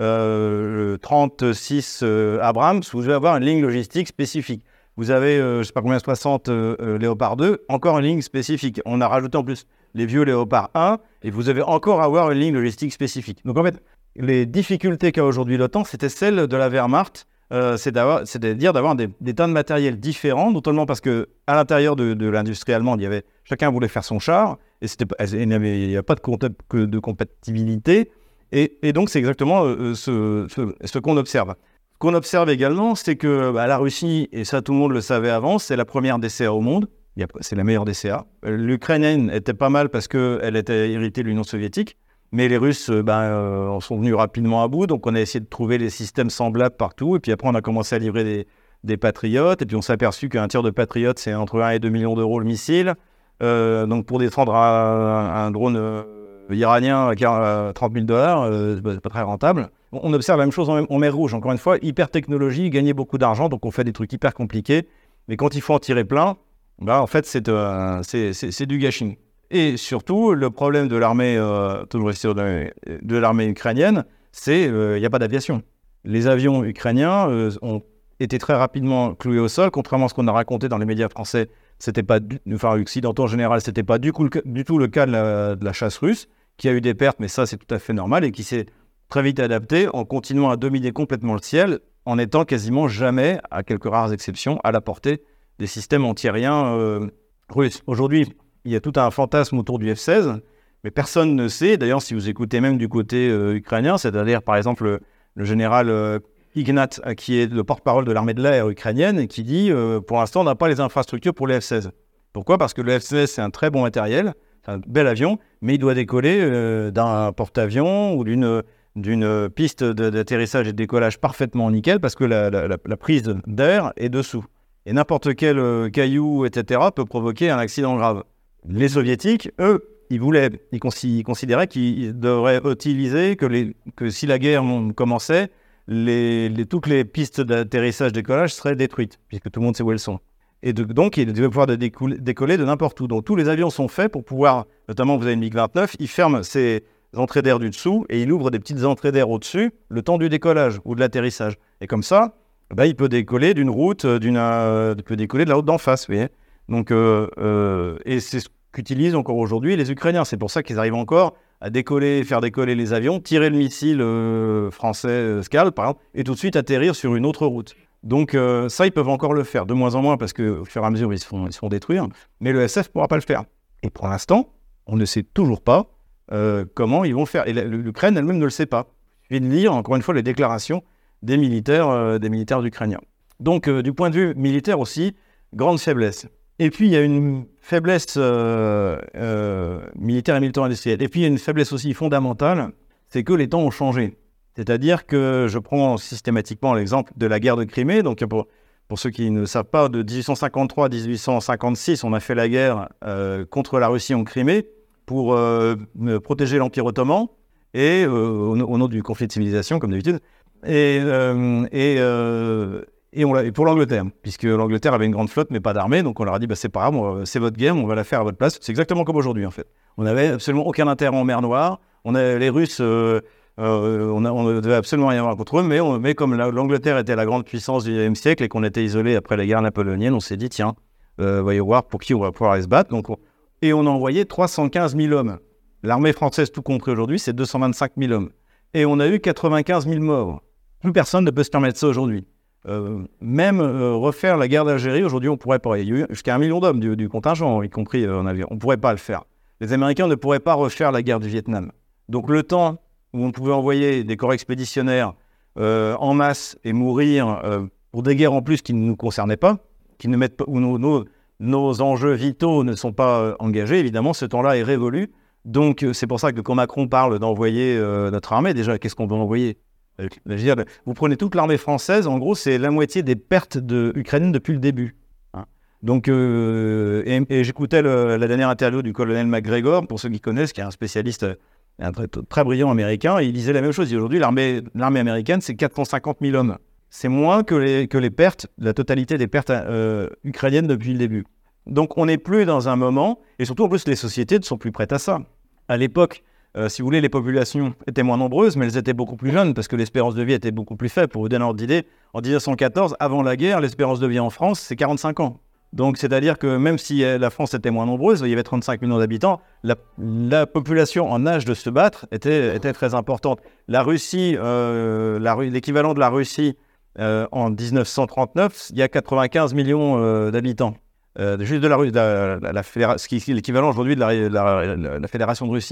36 Abrams, vous devez avoir une ligne logistique spécifique. Vous avez, je ne sais pas combien, 60 Léopard 2, encore une ligne spécifique. On a rajouté en plus les vieux Léopard 1, et vous devez encore avoir une ligne logistique spécifique. Donc en fait, les difficultés qu'a aujourd'hui l'OTAN, c'était celle de la Wehrmacht, c'est-à-dire d'avoir des tas de matériel différents, notamment parce qu'à l'intérieur de l'industrie allemande, chacun voulait faire son char, et il n'y a pas de compatibilité. Et donc, c'est exactement ce qu'on observe. Ce qu'on observe également, c'est que la Russie, et ça tout le monde le savait avant, c'est la première DCA au monde. C'est la meilleure DCA. L'Ukrainienne était pas mal parce qu'elle était héritée de l'Union soviétique. Mais les Russes en sont venus rapidement à bout. Donc, on a essayé de trouver des systèmes semblables partout. Et puis après, on a commencé à livrer des Patriotes. Et puis, on s'est aperçu qu'un tir de Patriote, c'est entre 1 et 2 millions d'euros le missile. Donc, pour défendre un drone iranien à 30 000 $, c'est pas très rentable. On observe la même chose en mer Rouge. Encore une fois, hyper technologie, gagner beaucoup d'argent. Donc, on fait des trucs hyper compliqués. Mais quand il faut en tirer plein, en fait, c'est du gâchis. Et surtout, le problème de l'armée, de l'armée ukrainienne, c'est qu'il n'y a pas d'aviation. Les avions ukrainiens ont été très rapidement cloués au sol, contrairement à ce qu'on a raconté dans les médias français. Occidentaux en général, c'était pas du tout le cas de la chasse russe, qui a eu des pertes, mais ça c'est tout à fait normal, et qui s'est très vite adapté en continuant à dominer complètement le ciel, en étant quasiment jamais, à quelques rares exceptions, à la portée des systèmes antiaériens russes. Aujourd'hui, il y a tout un fantasme autour du F-16, mais personne ne sait. D'ailleurs, si vous écoutez même du côté ukrainien, c'est-à-dire par exemple le général Ignat, qui est le porte-parole de l'armée de l'air ukrainienne, et qui dit pour l'instant, on n'a pas les infrastructures pour les F-16. Pourquoi ? Parce que le F-16, c'est un très bon matériel, c'est un bel avion, mais il doit décoller d'un porte-avion ou d'une piste d'atterrissage et de décollage parfaitement nickel, parce que la prise d'air est dessous. Et n'importe quel caillou, etc., peut provoquer un accident grave. Les Soviétiques, eux, ils considéraient qu'ils devraient utiliser que si la guerre commençait, toutes les pistes d'atterrissage-décollage seraient détruites, puisque tout le monde sait où elles sont. Et donc, ils devaient pouvoir décoller de n'importe où. Donc, tous les avions sont faits pour pouvoir, notamment vous avez le MiG-29, il ferme ses entrées d'air du dessous et il ouvre des petites entrées d'air au-dessus le temps du décollage ou de l'atterrissage. Et comme ça, il peut décoller d'une route, il peut décoller de la route d'en face, vous voyez. Donc, et c'est ce qu'utilisent encore aujourd'hui les Ukrainiens. C'est pour ça qu'ils arrivent encore à faire décoller les avions, tirer le missile français Scalp, par exemple, et tout de suite atterrir sur une autre route. Donc ça, ils peuvent encore le faire, de moins en moins, parce qu'au fur et à mesure, ils se font détruire. Mais le SF ne pourra pas le faire. Et pour l'instant, on ne sait toujours pas comment ils vont le faire. Et l'Ukraine elle-même ne le sait pas. Je viens de lire, encore une fois, les déclarations des militaires ukrainiens. Donc, du point de vue militaire aussi, grande faiblesse. Et puis, il y a une faiblesse militaire et militaro-industrielle. Et puis, il y a une faiblesse aussi fondamentale, c'est que les temps ont changé. C'est-à-dire que je prends systématiquement l'exemple de la guerre de Crimée. Donc, pour ceux qui ne savent pas, de 1853 à 1856, on a fait la guerre contre la Russie en Crimée pour protéger l'Empire ottoman et au nom du conflit de civilisation, comme d'habitude. Et pour l'Angleterre, puisque l'Angleterre avait une grande flotte mais pas d'armée, donc on leur a dit c'est pas grave, c'est votre guerre, on va la faire à votre place. C'est exactement comme aujourd'hui en fait. On n'avait absolument aucun intérêt en mer Noire. Les Russes, on ne devait absolument rien avoir contre eux, mais comme l'Angleterre était la grande puissance du XIXe siècle et qu'on était isolé après la guerre napoléonienne, on s'est dit tiens, voyons voir pour qui on va pouvoir aller se battre. Et on a envoyé 315 000 hommes. L'armée française, tout compris aujourd'hui, c'est 225 000 hommes. Et on a eu 95 000 morts. Plus personne ne peut se permettre ça aujourd'hui. Refaire la guerre d'Algérie, aujourd'hui, on pourrait pas. Il y a eu jusqu'à 1 million d'hommes du contingent, y compris en avion. On ne pourrait pas le faire. Les Américains ne pourraient pas refaire la guerre du Vietnam. Donc le temps où on pouvait envoyer des corps expéditionnaires en masse et mourir pour des guerres en plus qui ne nous concernaient pas, où nos enjeux vitaux ne sont pas engagés, évidemment, ce temps-là est révolu. Donc c'est pour ça que quand Macron parle d'envoyer notre armée, déjà, qu'est-ce qu'on doit envoyer ? Vous prenez toute l'armée française, en gros, c'est la moitié des pertes ukrainiennes depuis le début. Hein. Donc, et j'écoutais la dernière interview du colonel McGregor, pour ceux qui connaissent, qui est un spécialiste, un très brillant américain, et il disait la même chose. Aujourd'hui, l'armée américaine, c'est 450 000 hommes. C'est moins que les pertes, la totalité des pertes ukrainiennes depuis le début. Donc, on n'est plus dans un moment, et surtout, en plus, les sociétés ne sont plus prêtes à ça. À l'époque, si vous voulez, les populations étaient moins nombreuses, mais elles étaient beaucoup plus jeunes parce que l'espérance de vie était beaucoup plus faible. Pour vous donner un ordre d'idée, en 1914, avant la guerre, l'espérance de vie en France, c'est 45 ans. Donc, c'est-à-dire que même si la France était moins nombreuse, il y avait 35 millions d'habitants, la population en âge de se battre était très importante. La Russie, l'équivalent de la Russie en 1939, il y a 95 millions d'habitants. Juste de ce qui est l'équivalent aujourd'hui de la Fédération de Russie.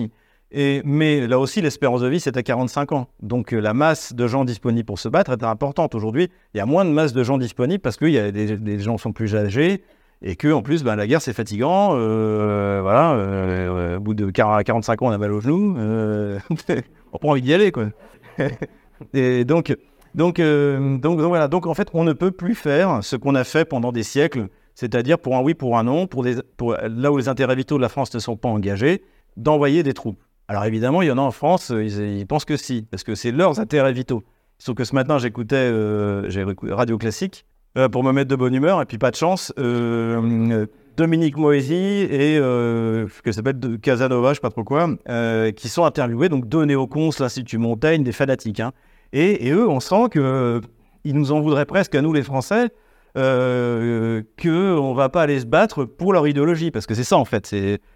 Mais là aussi, l'espérance de vie, c'est à 45 ans. Donc la masse de gens disponibles pour se battre est importante. Aujourd'hui, il y a moins de masse de gens disponibles parce qu'il y a des gens qui sont plus âgés et qu'en plus, la guerre, c'est fatigant. Au bout de 45 ans, on a mal aux genoux. On n'a pas envie d'y aller, quoi. Et donc, voilà. Donc, en fait, on ne peut plus faire ce qu'on a fait pendant des siècles, c'est-à-dire pour un oui, pour un non, là où les intérêts vitaux de la France ne sont pas engagés, d'envoyer des troupes. Alors évidemment, il y en a en France, ils pensent que si, parce que c'est leurs intérêts vitaux. Sauf que ce matin, j'ai écouté Radio Classique pour me mettre de bonne humeur, et puis pas de chance, Dominique Moïsi et que s'appelle Casanova, je sais pas trop quoi, qui sont interviewés, donc deux néocons, l'Institut Montaigne, des fanatiques. Hein. Et eux, on sent qu'ils nous en voudraient presque à nous les Français, qu'on ne va pas aller se battre pour leur idéologie, parce que c'est ça en fait,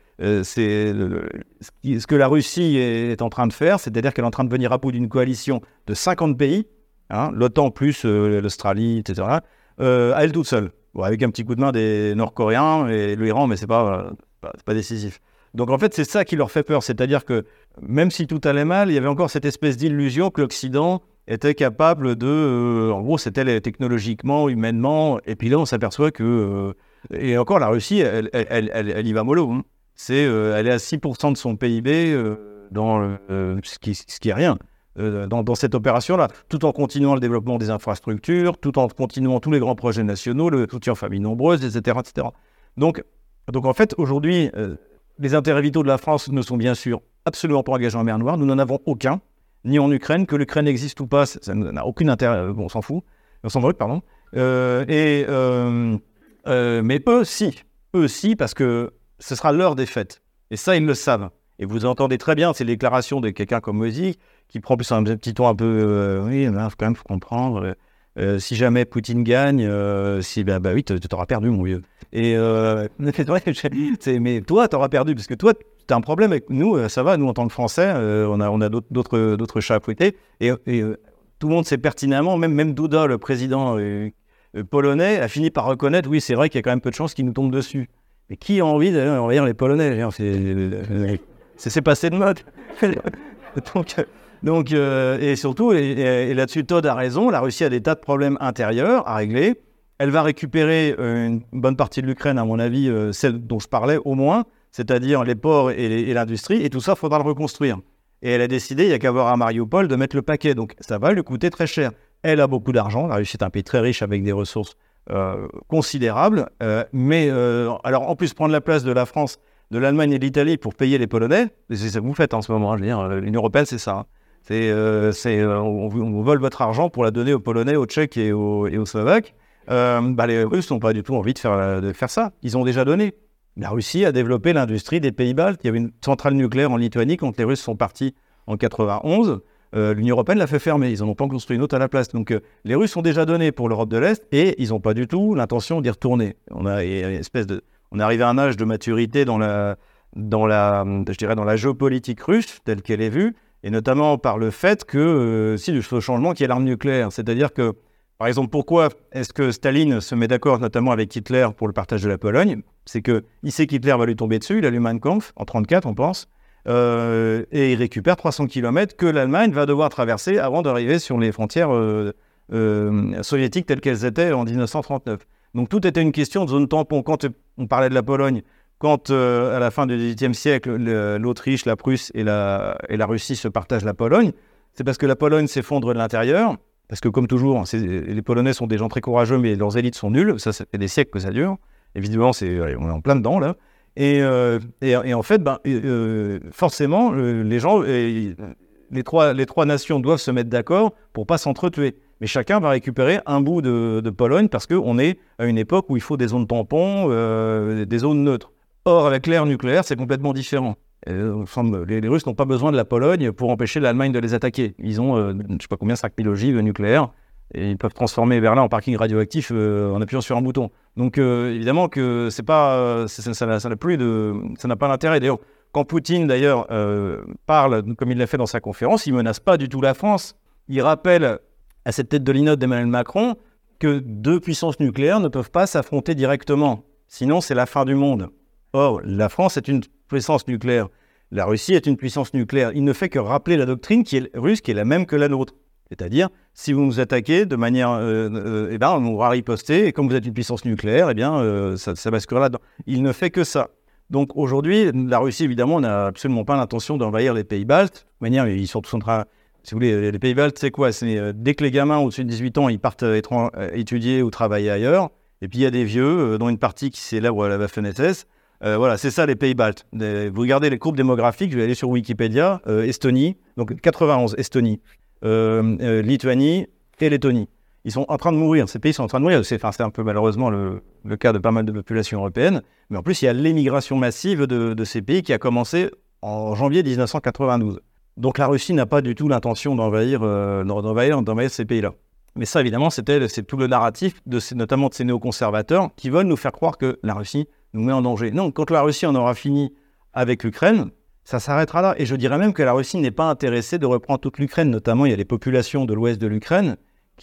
ce que la Russie est en train de faire, c'est-à-dire qu'elle est en train de venir à bout d'une coalition de 50 pays, hein, l'OTAN plus l'Australie, etc., à elle toute seule. Bon, avec un petit coup de main des Nord-Coréens et l'Iran, mais c'est pas décisif. Donc en fait, c'est ça qui leur fait peur, c'est-à-dire que même si tout allait mal, il y avait encore cette espèce d'illusion que l'Occident était capable de... en gros, c'était technologiquement, humainement, et puis là, on s'aperçoit que... et encore, la Russie, elle y va mollo. Hein. Elle est à 6% de son PIB, ce qui est rien. Dans cette opération-là, tout en continuant le développement des infrastructures, tout en continuant tous les grands projets nationaux, le soutien aux familles nombreuses, etc. etc. Donc en fait, aujourd'hui, les intérêts vitaux de la France ne sont bien sûr absolument pas engagés en mer Noire. Nous n'en avons aucun, ni en Ukraine. Que l'Ukraine existe ou pas, ça n'a aucun intérêt. On s'en fout. On s'en moque, pardon. Mais eux, si, parce que ce sera leur défaite. Et ça, ils le savent. Et vous entendez très bien ces déclarations de quelqu'un comme Moïse, qui prend plus un petit ton un peu... oui, quand même, il faut comprendre. Si jamais Poutine gagne, oui, t'auras perdu, mon vieux. Et mais toi, t'auras perdu, parce que toi, t'as un problème avec nous, ça va, nous, en tant que Français, on a d'autres chats à fouetter. Et tout le monde sait pertinemment, même Duda, le président polonais, a fini par reconnaître, oui, c'est vrai qu'il y a quand même peu de chances qu'il nous tombe dessus. Mais qui a envie d'envahir les Polonais? C'est passé de mode. Donc, et surtout, et là-dessus, Todd a raison, la Russie a des tas de problèmes intérieurs à régler. Elle va récupérer une bonne partie de l'Ukraine, à mon avis, celle dont je parlais au moins, c'est-à-dire les ports et l'industrie, et tout ça, il faudra le reconstruire. Et elle a décidé, il n'y a qu'à voir à Mariupol, de mettre le paquet. Donc, ça va lui coûter très cher. Elle a beaucoup d'argent. La Russie est un pays très riche avec des ressources considérables. Alors, en plus, prendre la place de la France, de l'Allemagne et de l'Italie pour payer les Polonais, c'est ça que vous faites en ce moment. Hein, je veux dire, l'Union européenne, c'est ça. Hein. On vole votre argent pour la donner aux Polonais, aux Tchèques et aux Slovaques. Les Russes n'ont pas du tout envie de faire ça. Ils ont déjà donné. La Russie a développé l'industrie des pays baltes. Il y avait une centrale nucléaire en Lituanie quand les Russes sont partis en 91. L'Union européenne l'a fait fermer. Ils n'en ont pas construit une autre à la place. Donc les Russes ont déjà donné pour l'Europe de l'Est et ils n'ont pas du tout l'intention d'y retourner. On est arrivé à un âge de maturité dans la géopolitique russe telle qu'elle est vue, et notamment par le fait que du changement qui est l'arme nucléaire. C'est-à-dire que, par exemple, pourquoi est-ce que Staline se met d'accord notamment avec Hitler pour le partage de la Pologne? C'est qu'il sait qu'Hitler va lui tomber dessus, il a lu Mein Kampf en 1934, on pense, et il récupère 300 km que l'Allemagne va devoir traverser avant d'arriver sur les frontières soviétiques telles qu'elles étaient en 1939. Donc tout était une question de zone tampon. Quand on parlait de la Pologne, quand à la fin du XVIIIe siècle, l'Autriche, la Prusse et la Russie se partagent la Pologne, c'est parce que la Pologne s'effondre de l'intérieur, parce que comme toujours, les Polonais sont des gens très courageux, mais leurs élites sont nulles, ça fait des siècles que ça dure, évidemment, on est en plein dedans là, et en fait, forcément, les gens, les trois nations doivent se mettre d'accord pour pas s'entretuer. Mais chacun va récupérer un bout de Pologne parce qu'on est à une époque où il faut des zones tampons, des zones neutres. Or, avec l'ère nucléaire, c'est complètement différent. Les Russes n'ont pas besoin de la Pologne pour empêcher l'Allemagne de les attaquer. Ils ont, je ne sais pas combien, 5000 ogives nucléaires, et ils peuvent transformer Berlin en parking radioactif en appuyant sur un bouton. Donc, évidemment que ça n'a pas d'intérêt. D'ailleurs, quand Poutine, d'ailleurs, parle, comme il l'a fait dans sa conférence, il ne menace pas du tout la France. Il rappelle à cette tête de linotte d'Emmanuel Macron que deux puissances nucléaires ne peuvent pas s'affronter directement. Sinon, c'est la fin du monde. Or, la France est une puissance nucléaire. La Russie est une puissance nucléaire. Il ne fait que rappeler la doctrine russe qui est la même que la nôtre. C'est-à-dire, si vous nous attaquez de manière... on va riposter, et comme vous êtes une puissance nucléaire, ça basculera là-dedans. Il ne fait que ça. Donc aujourd'hui, la Russie, évidemment, n'a absolument pas l'intention d'envahir les pays baltes. De toute manière, ils sont tous en train... Si vous voulez, les pays baltes, c'est quoi? C'est dès que les gamins au-dessus de 18 ans, ils partent étudier ou travailler ailleurs. Et puis il y a des vieux, dont une partie qui célèbre la Waffen-SS. Voilà, c'est ça les pays baltes. Vous regardez les courbes démographiques, je vais aller sur Wikipédia, Estonie, donc 91, Estonie, Lituanie et Lettonie. Ils sont en train de mourir, ces pays sont en train de mourir. C'est un peu malheureusement le cas de pas mal de populations européennes. Mais en plus, il y a l'émigration massive de ces pays qui a commencé en janvier 1992. Donc la Russie n'a pas du tout l'intention d'envahir ces pays-là. Mais ça, évidemment, c'est tout le narratif, notamment de ces néoconservateurs, qui veulent nous faire croire que la Russie nous met en danger. Non, quand la Russie en aura fini avec l'Ukraine, ça s'arrêtera là. Et je dirais même que la Russie n'est pas intéressée de reprendre toute l'Ukraine. Notamment, il y a les populations de l'ouest de l'Ukraine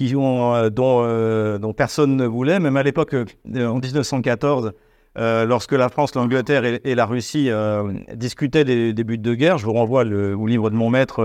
dont personne ne voulait. Même à l'époque, en 1914, lorsque la France, l'Angleterre et la Russie discutaient des buts de guerre, je vous renvoie au livre de mon maître,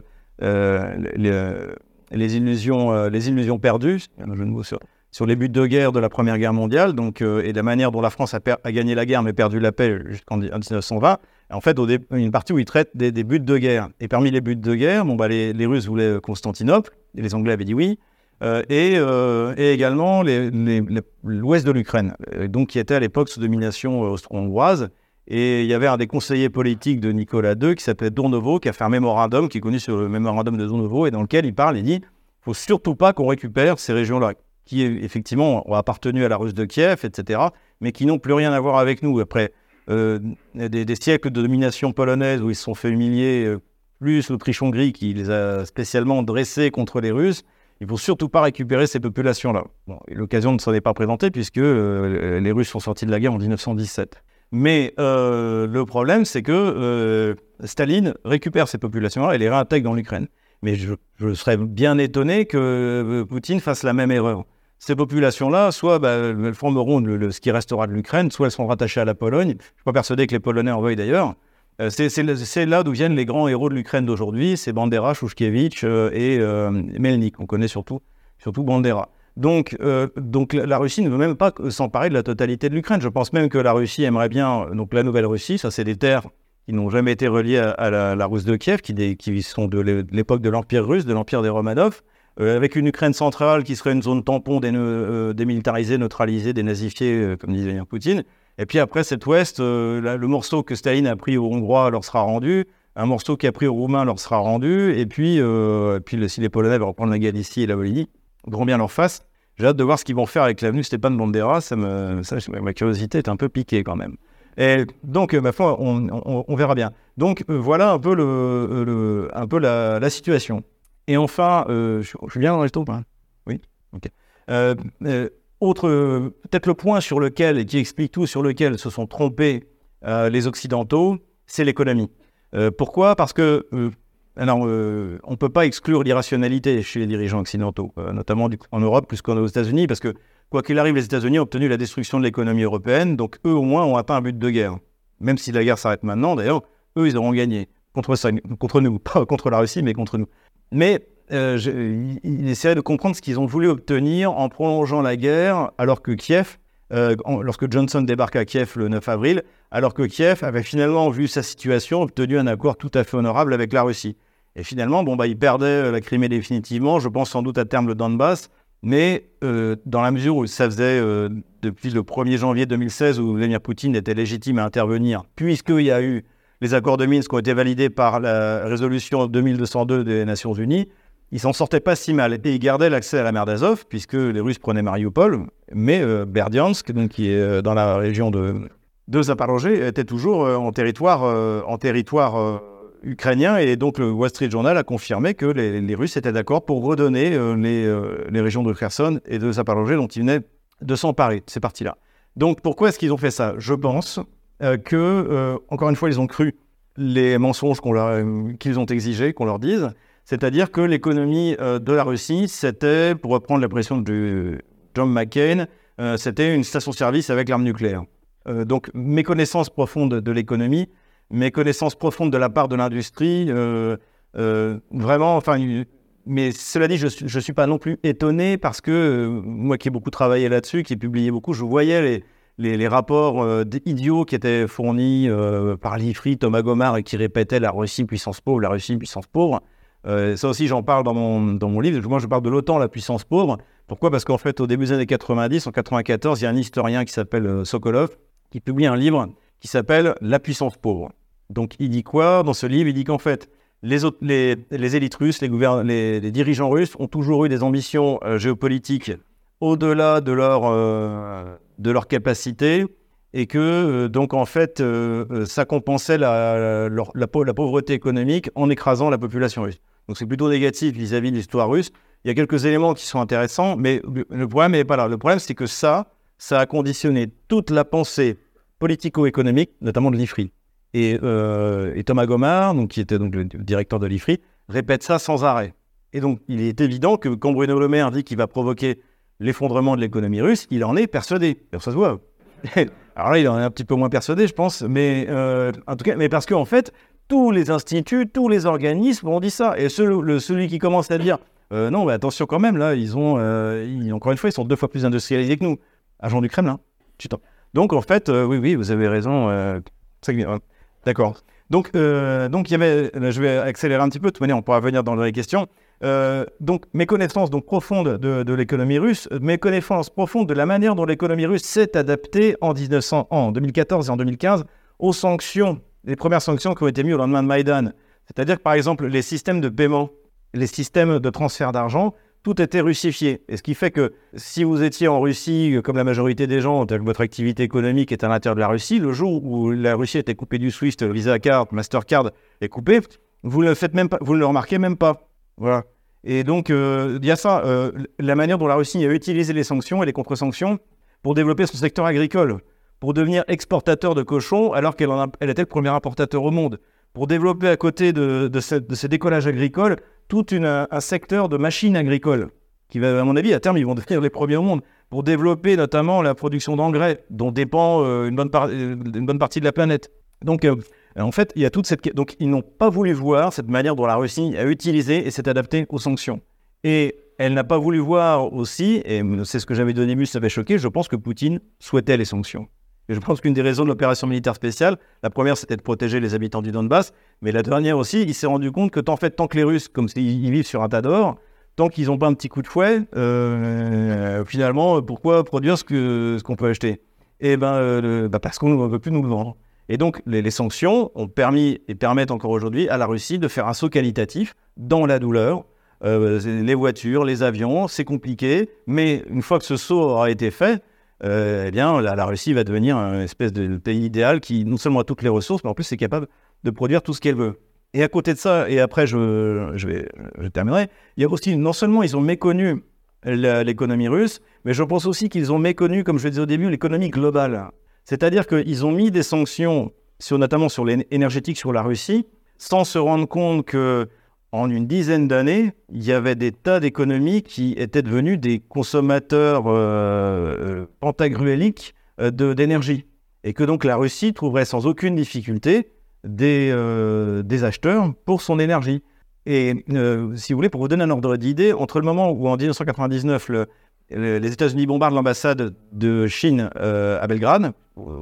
les illusions perdues, un jeu de mots sur les buts de guerre de la Première Guerre mondiale, et la manière dont la France a gagné la guerre mais perdu la paix jusqu'en 1920. En fait, une partie où ils traitent des buts de guerre. Et parmi les buts de guerre, les Russes voulaient Constantinople, et les Anglais avaient dit oui, et également l'ouest de l'Ukraine, donc qui était à l'époque sous domination austro-hongroise. Et il y avait un des conseillers politiques de Nicolas II qui s'appelait Dournovo, qui a fait un mémorandum, qui est connu sur le mémorandum de Dournovo, et dans lequel il parle, il dit « il ne faut surtout pas qu'on récupère ces régions-là, qui effectivement ont appartenu à la Russe de Kiev, etc., mais qui n'ont plus rien à voir avec nous. Après des siècles de domination polonaise où ils se sont fait humilier, plus l'Autriche-Hongrie qui les a spécialement dressés contre les Russes, il ne faut surtout pas récupérer ces populations-là. » Bon, l'occasion ne s'en est pas présentée puisque les Russes sont sortis de la guerre en 1917. Mais le problème, c'est que Staline récupère ces populations-là et les réintègre dans l'Ukraine. Mais je serais bien étonné que Poutine fasse la même erreur. Ces populations-là, soit elles formeront ce qui restera de l'Ukraine, soit elles sont rattachées à la Pologne. Je ne suis pas persuadé que les Polonais en veuillent d'ailleurs. C'est là d'où viennent les grands héros de l'Ukraine d'aujourd'hui. C'est Bandera, Chouchkievitch et Melnik. On connaît surtout Bandera. Donc la Russie ne veut même pas s'emparer de la totalité de l'Ukraine. Je pense même que la Russie aimerait bien, donc la Nouvelle-Russie, ça c'est des terres qui n'ont jamais été reliées à la Russe de Kiev, qui sont de l'époque de l'Empire russe, de l'Empire des Romanov, avec une Ukraine centrale qui serait une zone tampon démilitarisée, neutralisée, dénazifiée, comme disait bien Poutine. Et puis après cet ouest, le morceau que Staline a pris aux Hongrois leur sera rendu, un morceau qui a pris aux Roumains leur sera rendu, et puis si les Polonais vont reprendre la Galicie et la Volhynie, voudront bien leur face. J'ai hâte de voir ce qu'ils vont faire avec l'avenue Stepan Bandera. Ma curiosité est un peu piquée quand même. Et donc, ma foi, on verra bien. Donc, voilà un peu la situation. Et enfin, je suis bien dans les taupes, hein. Oui. Ok. Peut-être le point sur lequel, et qui explique tout, sur lequel se sont trompés les Occidentaux, c'est l'économie. Pourquoi ? Parce que on ne peut pas exclure l'irrationalité chez les dirigeants occidentaux, notamment en Europe plus qu'aux États-Unis, parce que quoi qu'il arrive, les États-Unis ont obtenu la destruction de l'économie européenne, donc eux au moins ont atteint un but de guerre. Même si la guerre s'arrête maintenant, d'ailleurs, eux ils auront gagné contre nous, pas contre la Russie, mais contre nous. Mais il essaierait de comprendre ce qu'ils ont voulu obtenir en prolongeant la guerre, alors que Kiev, lorsque Johnson débarque à Kiev le 9 avril, alors que Kiev avait finalement, vu sa situation, obtenu un accord tout à fait honorable avec la Russie. Et finalement, il perdait la Crimée définitivement, je pense sans doute à terme le Donbass, mais dans la mesure où ça faisait depuis le 1er janvier 2016 où Vladimir Poutine était légitime à intervenir, puisqu'il y a eu les accords de Minsk qui ont été validés par la résolution 2202 des Nations Unies, il s'en sortait pas si mal. Et il gardait l'accès à la mer d'Azov, puisque les Russes prenaient Mariupol, mais Berdiansk, donc, qui est dans la région de Zaporozhye, était toujours en territoire ukrainien. Et donc le Wall Street Journal a confirmé que les Russes étaient d'accord pour redonner les régions de Kherson et de Zaporozhye dont ils venaient de s'emparer, ces parties-là. Donc pourquoi est-ce qu'ils ont fait ça ? Je pense que, encore une fois, ils ont cru les mensonges qu'ils ont exigés, qu'on leur dise. C'est-à-dire que l'économie de la Russie, c'était, pour reprendre l'expression de John McCain, c'était une station-service avec l'arme nucléaire. Donc, méconnaissance profonde de l'économie méconnaissance profonde de la part de l'industrie, vraiment, enfin, mais cela dit, je suis pas non plus étonné parce que moi qui ai beaucoup travaillé là-dessus, qui ai publié beaucoup, je voyais les rapports idiots qui étaient fournis par l'IFRI, Thomas Gomard, et qui répétaient la Russie puissance pauvre, la Russie puissance pauvre. Ça aussi, j'en parle dans mon livre. Moi, je parle de l'OTAN, la puissance pauvre. Pourquoi ? Parce qu'en fait, au début des années 90, en 94, il y a un historien qui s'appelle Sokolov qui publie un livre qui s'appelle « La puissance pauvre ». Donc, il dit quoi dans ce livre ? Il dit qu'en fait, les élites russes, les dirigeants russes ont toujours eu des ambitions géopolitiques au-delà de leur capacité et que, donc, en fait, ça compensait la pauvreté économique en écrasant la population russe. Donc, c'est plutôt négatif vis-à-vis de l'histoire russe. Il y a quelques éléments qui sont intéressants, mais le problème n'est pas là. Le problème, c'est que ça a conditionné toute la pensée politico-économique, notamment de l'IFRI. Et Thomas Gomard, donc, qui était donc le directeur de l'IFRI, répète ça sans arrêt. Et donc, il est évident que quand Bruno Le Maire dit qu'il va provoquer l'effondrement de l'économie russe, il en est persuadé. Alors, ça se voit. Alors là, il en est un petit peu moins persuadé, je pense, mais en tout cas, mais parce qu'en fait, tous les instituts, tous les organismes ont dit ça. Et celui qui commence à dire non, mais attention quand même, là, encore une fois, ils sont 2 fois plus industrialisés que nous. Agents du Kremlin. Donc, en fait, oui, vous avez raison. D'accord. Donc, il y avait, là, je vais accélérer un petit peu, de toute manière, on pourra venir dans les questions. Donc, méconnaissance profonde de l'économie russe, méconnaissance profonde de la manière dont l'économie russe s'est adaptée en 2014 et en 2015 aux sanctions, les premières sanctions qui ont été mises au lendemain de Maïdan. C'est-à-dire que, par exemple, les systèmes de paiement, les systèmes de transfert d'argent, tout était russifié. Et ce qui fait que si vous étiez en Russie, comme la majorité des gens, votre activité économique est à l'intérieur de la Russie, le jour où la Russie était coupée du SWIFT, Visa Card, Mastercard est coupé, vous ne le faites même pas, vous ne le remarquez même pas. Voilà. Et donc, il y a ça, la manière dont la Russie a utilisé les sanctions et les contre-sanctions pour développer son secteur agricole, pour devenir exportateur de cochons alors qu'elle était le premier importateur au monde, pour développer à côté de ces décollages agricoles tout un secteur de machines agricoles qui va, à mon avis, à terme, ils vont devenir les premiers au monde, pour développer notamment la production d'engrais dont dépend une bonne partie de la planète. Donc, en fait, il y a donc, ils n'ont pas voulu voir cette manière dont la Russie a utilisé et s'est adaptée aux sanctions. Et elle n'a pas voulu voir aussi, et c'est ce que j'avais donné début, ça avait choqué, je pense que Poutine souhaitait les sanctions. Et je pense qu'une des raisons de l'opération militaire spéciale, la première, c'était de protéger les habitants du Donbass, mais la dernière aussi, il s'est rendu compte que tant que les Russes, comme ils vivent sur un tas d'or, tant qu'ils n'ont pas un petit coup de fouet, finalement, pourquoi produire ce qu'on peut acheter ? Et parce qu'on ne veut plus nous le vendre. Et donc, les sanctions ont permis et permettent encore aujourd'hui à la Russie de faire un saut qualitatif dans la douleur. Les voitures, les avions, c'est compliqué, mais une fois que ce saut aura été fait, la Russie va devenir une espèce de pays idéal qui non seulement a toutes les ressources, mais en plus est capable de produire tout ce qu'elle veut. Et à côté de ça, et après je terminerai, il y a aussi, non seulement ils ont méconnu l'économie russe, mais je pense aussi qu'ils ont méconnu, comme je le disais au début, l'économie globale. C'est-à-dire qu'ils ont mis des sanctions, notamment sur l'énergétique sur la Russie, sans se rendre compte qu'en une dizaine d'années, il y avait des tas d'économies qui étaient devenues des consommateurs pantagruéliques d'énergie. Et que donc la Russie trouverait sans aucune difficulté des acheteurs pour son énergie. Et si vous voulez, pour vous donner un ordre d'idée, entre le moment où en 1999, les États-Unis bombardent l'ambassade de Chine à Belgrade,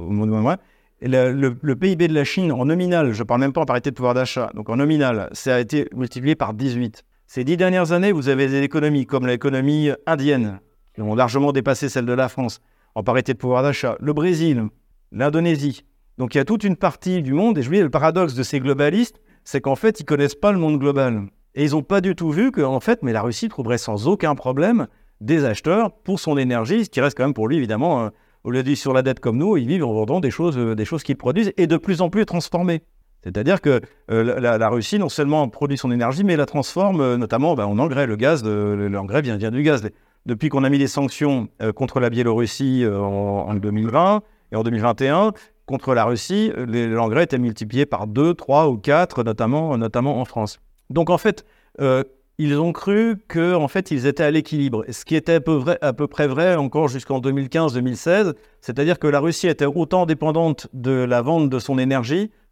le PIB de la Chine en nominal, je ne parle même pas en parité de pouvoir d'achat, donc en nominal, ça a été multiplié par 18. Ces 10 dernières années, vous avez des économies comme l'économie indienne, qui ont largement dépassé celle de la France en parité de pouvoir d'achat, le Brésil, l'Indonésie. Donc il y a toute une partie du monde, et je vous dis, le paradoxe de ces globalistes, c'est qu'en fait, ils ne connaissent pas le monde global. Et ils n'ont pas du tout vu qu'en fait, mais la Russie trouverait sans aucun problème des acheteurs pour son énergie, ce qui reste quand même pour lui, évidemment, au lieu de vivre sur la dette comme nous, ils vivent en vendant des choses qu'ils produisent et de plus en plus transformées. C'est-à-dire que la Russie, non seulement produit son énergie, mais la transforme notamment en engrais. Le gaz, l'engrais vient du gaz. Depuis qu'on a mis des sanctions contre la Biélorussie en 2020 et en 2021, contre la Russie, l'engrais était multiplié par 2, 3 ou 4, notamment en France. Donc en fait, ils ont cru qu'en fait, ils étaient à l'équilibre. Ce qui était à peu près vrai encore jusqu'en 2015-2016, c'est-à-dire que la Russie était autant dépendante de la vente de son énergie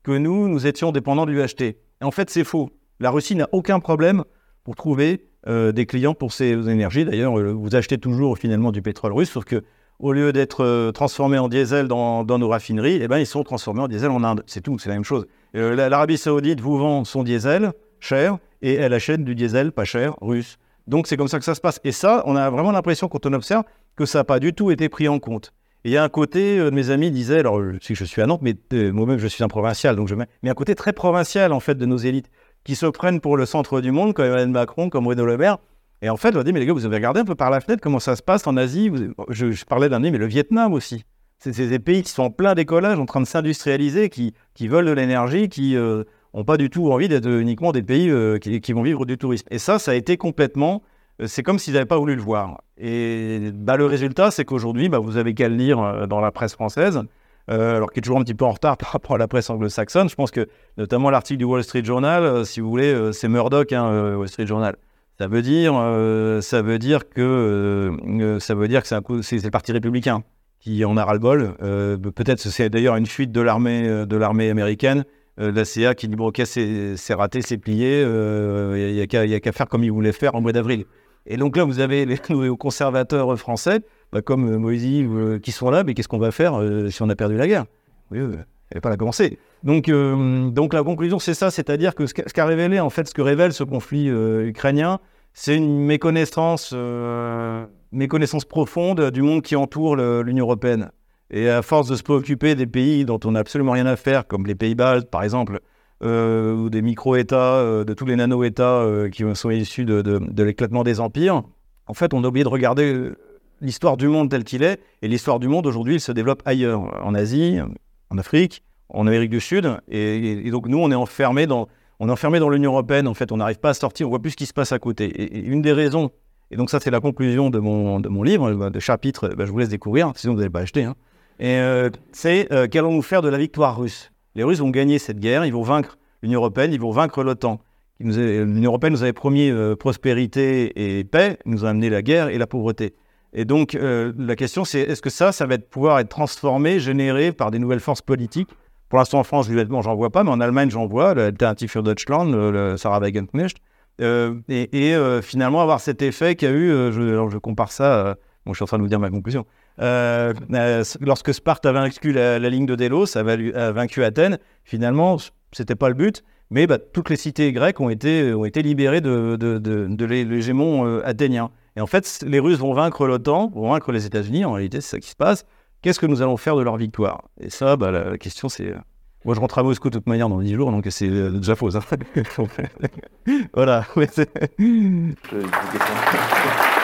que nous étions dépendants de l'UHT. Et en fait, c'est faux. La Russie n'a aucun problème pour trouver des clients pour ces énergies. D'ailleurs, vous achetez toujours finalement du pétrole russe, sauf que au lieu d'être transformés en diesel dans nos raffineries, ils sont transformés en diesel en Inde. C'est tout, c'est la même chose. L'Arabie Saoudite vous vend son diesel cher et elle achète du diesel pas cher russe. Donc c'est comme ça que ça se passe. Et ça, on a vraiment l'impression quand on observe que ça n'a pas du tout été pris en compte. Et il y a un côté, mes amis disaient, alors si je suis à Nantes, mais moi-même je suis un provincial, donc mais un côté très provincial en fait de nos élites qui se prennent pour le centre du monde, comme Emmanuel Macron, comme Bruno Le Maire. Et en fait, je leur dis, mais les gars, vous avez regardé un peu par la fenêtre comment ça se passe en Asie. Je parlais d'un pays, mais le Vietnam aussi. C'est des pays qui sont en plein décollage, en train de s'industrialiser, qui veulent de l'énergie, qui n'ont pas du tout envie d'être uniquement des pays qui vont vivre du tourisme. Et ça a été complètement... c'est comme s'ils n'avaient pas voulu le voir. Et le résultat, c'est qu'aujourd'hui, vous avez qu'à le lire dans la presse française, alors qui est toujours un petit peu en retard par rapport à la presse anglo-saxonne. Je pense que, notamment l'article du Wall Street Journal, si vous voulez, c'est Murdoch, Wall Street Journal. Ça veut dire que c'est le parti républicain qui en a ras-le-bol. Peut-être que c'est d'ailleurs une fuite de l'armée américaine, la CIA qui dit bon, ok, c'est raté, c'est plié, il n'y a qu'à faire comme ils voulaient faire en mois d'avril. Et donc là, vous avez les conservateurs français, comme Moïse, qui sont là, mais qu'est-ce qu'on va faire si on a perdu la guerre? Oui, elle n'est pas la commencer. Donc la conclusion, c'est ça, c'est-à-dire que ce qu'a révélé, en fait, ce que révèle ce conflit ukrainien, c'est une méconnaissance profonde du monde qui entoure l'Union européenne. Et à force de se préoccuper des pays dont on n'a absolument rien à faire, comme les pays baltes, par exemple, ou des micro-États, de tous les nano-États qui sont issus de l'éclatement des empires, en fait, on a oublié de regarder l'histoire du monde tel qu'il est. Et l'histoire du monde, aujourd'hui, il se développe ailleurs, en Asie, en Afrique, en Amérique du Sud. Et donc, nous, on est enfermés dans l'Union européenne. En fait, on n'arrive pas à sortir, on ne voit plus ce qui se passe à côté. Et une des raisons, et donc ça, c'est la conclusion de mon livre, de chapitre, je vous laisse découvrir, sinon vous n'allez pas acheter. C'est qu'allons-nous faire de la victoire russe? Les Russes vont gagner cette guerre, ils vont vaincre l'Union européenne, ils vont vaincre l'OTAN. L'Union européenne nous avait promis prospérité et paix, nous a amené la guerre et la pauvreté. Et donc, la question, c'est est-ce que ça va pouvoir être transformé, généré par des nouvelles forces politiques? Pour l'instant, en France, évidemment, j'en vois pas, mais en Allemagne, j'en vois, le Alternative für Deutschland, le Sarah Wagenknecht, finalement avoir cet effet qu'a eu, je compare ça, je suis en train de vous dire ma conclusion, lorsque Sparte a vaincu la ligne de Délos, a vaincu Athènes, finalement, c'était pas le but, mais toutes les cités grecques ont été libérées de l'hégémon athénien. Et en fait, les Russes vont vaincre l'OTAN, vont vaincre les États-Unis, en réalité, c'est ça qui se passe. Qu'est-ce que nous allons faire de leur victoire? Et ça, la question, c'est... Moi, je rentre à Moscou de toute manière dans 10 jours, donc c'est déjà faux. Voilà. Ouais,